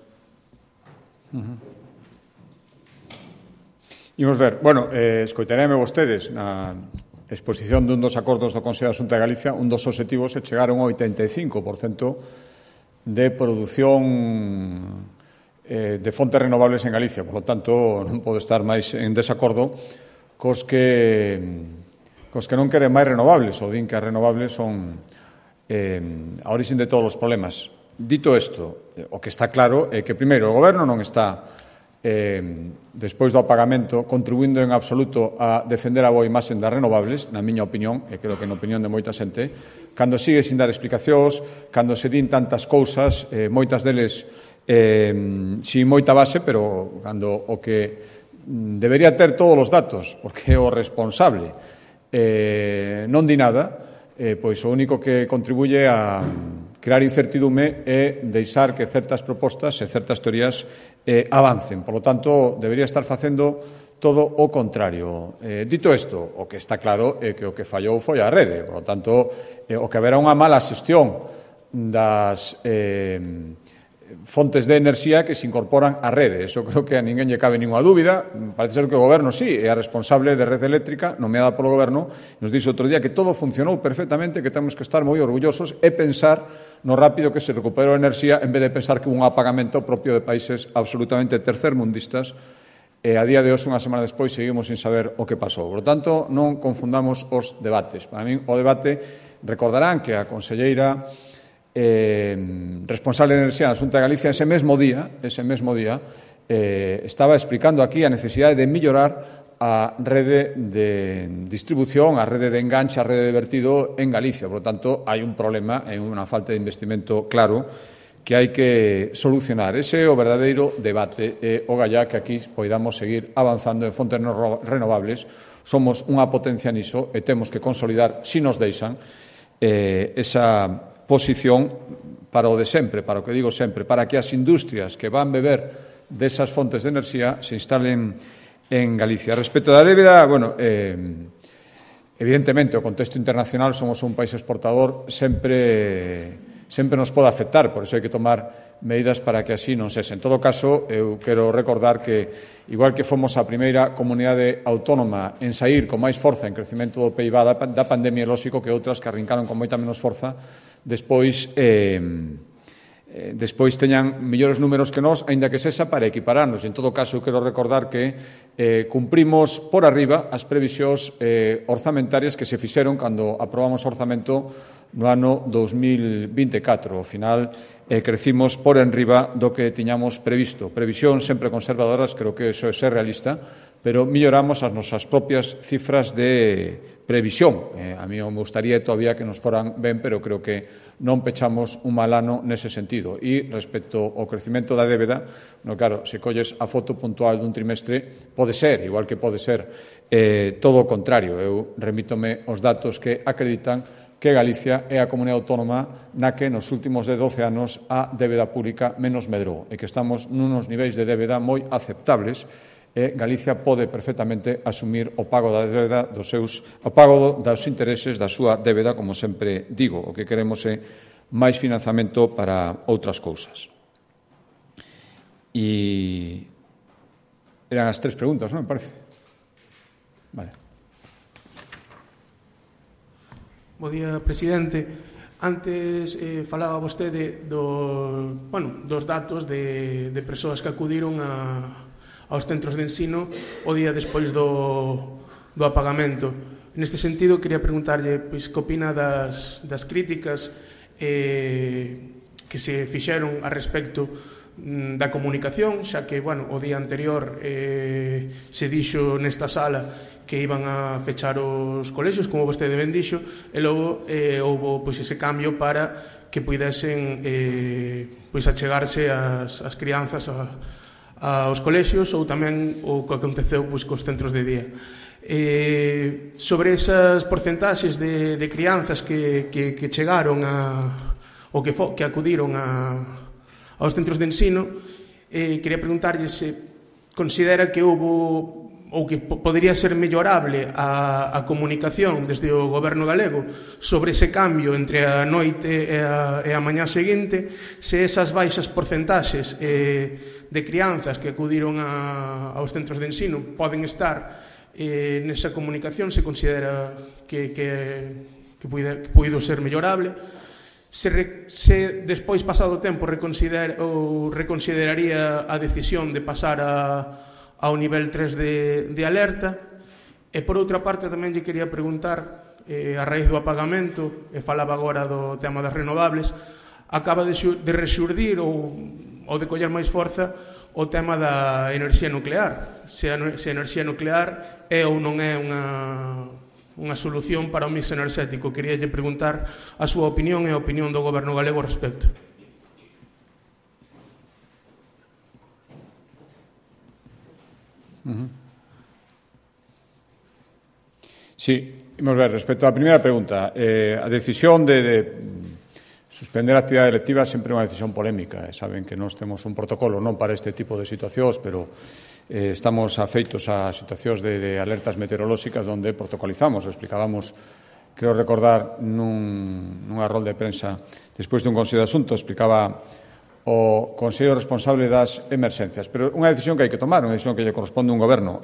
Imos ver, escoitareme vostedes na exposición dun dos acordos do Consello da Xunta de Galicia, un dos obxectivos é chegar a un 85% de produción de fontes renovables en Galicia. Por lo tanto, non podo estar máis en desacordo cos que non queren máis renovables ou din que as renovables son a orixe de todos os problemas. Dito isto, o que está claro é que, primeiro, o Goberno non está, despois do apagamento, contribuindo en absoluto a defender a boa imaxe das renovables, na miña opinión, e creo que na opinión de moita xente, cando sigue sin dar explicacións, cando se din tantas cousas, moitas deles sin moita base, pero cando o que debería ter todos os datos, porque é o responsable, non di nada, pois o único que contribuye a crear incertidume é deixar que certas propostas e certas teorías avancen. Por lo tanto, debería estar facendo todo o contrario. Dito isto, o que está claro é que o que fallou foi a rede. Por lo tanto, o que haberá unha mala xestión das fontes de enerxía que se incorporan á rede. Eso creo que a ninguén lle cabe ninguna dúbida. Parece ser que o Goberno sí é a responsable de rede eléctrica nomeada polo Goberno. Nos dixo outro día que todo funcionou perfectamente, que temos que estar moi orgullosos e pensar no rápido que se recuperou a enerxía en vez de pensar que hubo un apagamento propio de países absolutamente tercermundistas. E a día de hoxe, unha semana despois, seguimos sin saber o que pasou. Por lo tanto, non confundamos os debates. Para mí, o debate, recordarán que a conselleira responsable de enerxía na Xunta de Galicia ese mesmo día estaba explicando aquí a necesidade de mellorar a rede de distribución, a rede de enganche, a rede de vertido en Galicia. Por lo tanto, hai un problema, hai unha falta de investimento claro que hai que solucionar. Ese é o verdadeiro debate, o gallá que aquí poidamos seguir avanzando en fontes renovables. Somos unha potencia niso e temos que consolidar, se nos deixan, esa posición para o de sempre, para o que digo sempre, para que as industrias que van beber desas fontes de enerxía se instalen en Galicia. Respecto da débeda, evidentemente, o contexto internacional, somos un país exportador, sempre nos pode afectar, por iso hai que tomar medidas para que así non sese. En todo caso, eu quero recordar que, igual que fomos a primeira comunidade autónoma en saír con máis forza en crecemento do PIB da pandemia, é lóxico que outras que arrincaron con moita menos forza despois teñan mellores números que nós, aínda que sexa para equipararnos. En todo caso, eu quero recordar que cumprimos por arriba as previsións orzamentarias que se fixeron cando aprobamos o orzamento no ano 2024. Ao final, crecimos por enriba do que tiñamos previsto. Previsións sempre conservadoras, creo que iso é ser realista, pero melloramos as nosas propias cifras de previsión. A mí me gustaría todavía que nos foran ben, pero creo que non pechamos un mal ano nese sentido. E respecto ao crecimento da débeda, claro, se colles a foto puntual dun trimestre, pode ser, igual que pode ser todo o contrario. Eu remítome aos datos que acreditan que Galicia é a comunidade autónoma na que nos últimos de 12 anos a débeda pública menos medrou e que estamos nunos niveis de débeda moi aceptables. Galicia pode perfectamente asumir o pago da débeda o pago dos intereses da súa débeda, como sempre digo. O que queremos é máis financiamento para outras cousas. E eran as 3 preguntas, non me parece? Vale. Bo día, presidente. Antes falaba vostede dos datos de persoas que acudiron aos centros de ensino o día despois do apagamento. Neste sentido, quería preguntarlle que opina das críticas que se fixeron a respecto da comunicación, xa que o día anterior se dixo nesta sala que iban a fechar os colexios, como vostede ben dixo, e logo houve ese cambio para que puidesen achegarse as crianzas aos colexios, ou tamén o que aconteceu cos centros de día. Sobre esas porcentaxes de crianzas que chegaron ou que acudiron aos centros de ensino, quería preguntarlle se considera que houve ou que podería ser mellorable a comunicación desde o goberno galego sobre ese cambio entre a noite e a mañá seguinte, se esas baixas porcentaxes de crianzas que acudiron aos centros de ensino poden estar nesa comunicación, se considera que puido ser mellorable, se despois pasado o tempo reconsideraría a decisión de pasar ao nivel 3 de alerta. E por outra parte tamén lle quería preguntar, a raíz do apagamento, e falaba agora do tema das renovables, acaba de rexurdir ou de coller máis forza o tema da enerxía nuclear, se a enerxía nuclear é ou non é unha solución para o mix enerxético. Quería lle preguntar a súa opinión e a opinión do goberno galego ao respecto. Sí, imos ver, respecto á primeira pregunta, a decisión de suspender a actividade electiva sempre é unha decisión polémica. Saben que nós temos un protocolo non para este tipo de situacións, pero estamos afeitos a situacións de alertas meteorolóxicas onde protocolizamos, o explicábamos, creo recordar, nunha rol de prensa despois dun Consello de Asuntos, explicaba o Consello responsable das emerxencias. Pero unha decisión que hai que tomar, unha decisión que lle corresponde a un goberno.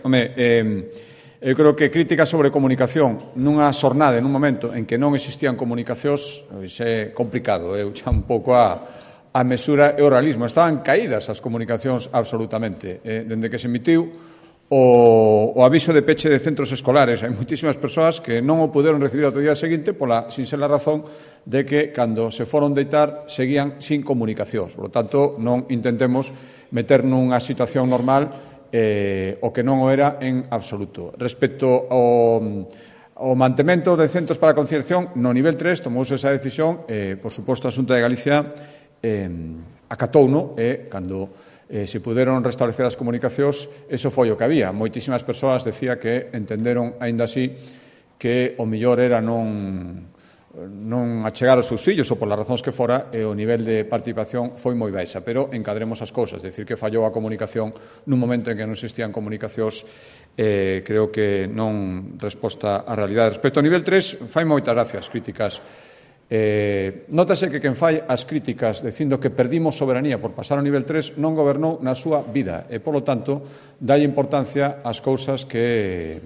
Eu creo que críticas sobre comunicación nunha xornada, nun momento en que non existían comunicacións, é complicado, eu xa un pouco a mesura e o realismo. Estaban caídas as comunicacións absolutamente. Dende que se emitiu o aviso de peche de centros escolares, hai moitísimas persoas que non o puderon recibir ao día seguinte pola sinxela razón de que cando se foron deitar seguían sin comunicacións. Por lo tanto, non intentemos meter nunha situación normal o que non o era en absoluto. Respecto ao mantemento de centros para a conciliación, no nivel 3 tomouse esa decisión, por suposto a Xunta de Galicia acatouno, cando se puderon restablecer as comunicacións, eso foi o que había. Moitísimas persoas decía que entenderon, aínda así, que o mellor era non achegar os seus fillos ou polas razóns que fora, e o nivel de participación foi moi baixa, pero encadremos as cousas, decir que fallou a comunicación nun momento en que non existían comunicacións, creo que non resposta á realidade. Respecto ao nivel 3, fai moitas gracias críticas. Nótase que quen fai as críticas dicindo que perdimos soberanía por pasar ao nivel 3 non gobernou na súa vida e, polo tanto, dalle importancia ás cousas que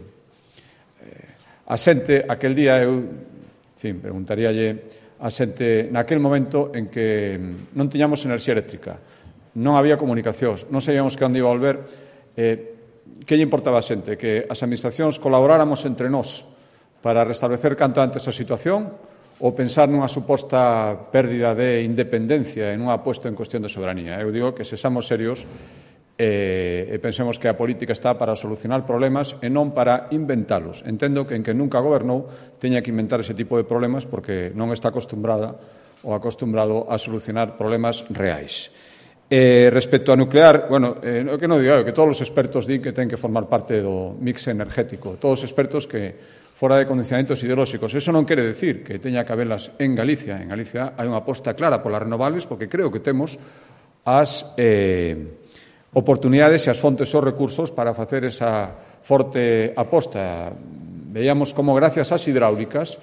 a xente aquel día preguntaríalle a xente naquel momento en que non tiñamos enerxía eléctrica, non había comunicacións, non sabíamos que onde iba a volver, que lle importaba a xente? Que as administracións colaboráramos entre nós para restablecer canto antes a situación ou pensar nunha suposta pérdida de independencia e nunha aposta en cuestión de soberanía. Eu digo que sexamos serios e pensemos que a política está para solucionar problemas e non para inventalos. Entendo que en que nunca gobernou teña que inventar ese tipo de problemas porque non está acostumbrada ou acostumbrado a solucionar problemas reais. Respecto a nuclear, bueno, que non digo que todos os expertos din que ten que formar parte do mix energético, todos os expertos que fora de condicionamentos ideolóxicos. Eso non quere decir que teña que habelas en Galicia. En Galicia hai unha aposta clara polas renovables porque creo que temos as oportunidades e as fontes ou recursos para facer esa forte aposta. Veíamos como gracias ás hidráulicas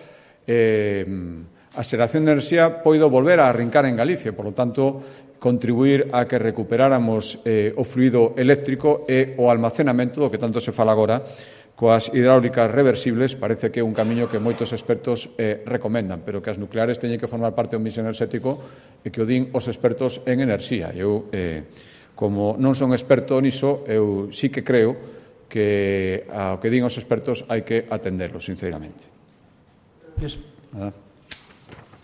a xeración de enerxía poido volver a arrincar en Galicia, por lo tanto, contribuir a que recuperáramos o fluido eléctrico e o almacenamento do que tanto se fala agora coas hidráulicas reversibles. Parece que é un camiño que moitos expertos recomendan, pero que as nucleares teñen que formar parte do mix enerxético e que o din os expertos en enerxía. Eu, como non son experto niso, eu sí que creo que ao que din os expertos hai que atendelo, sinceramente. Yes.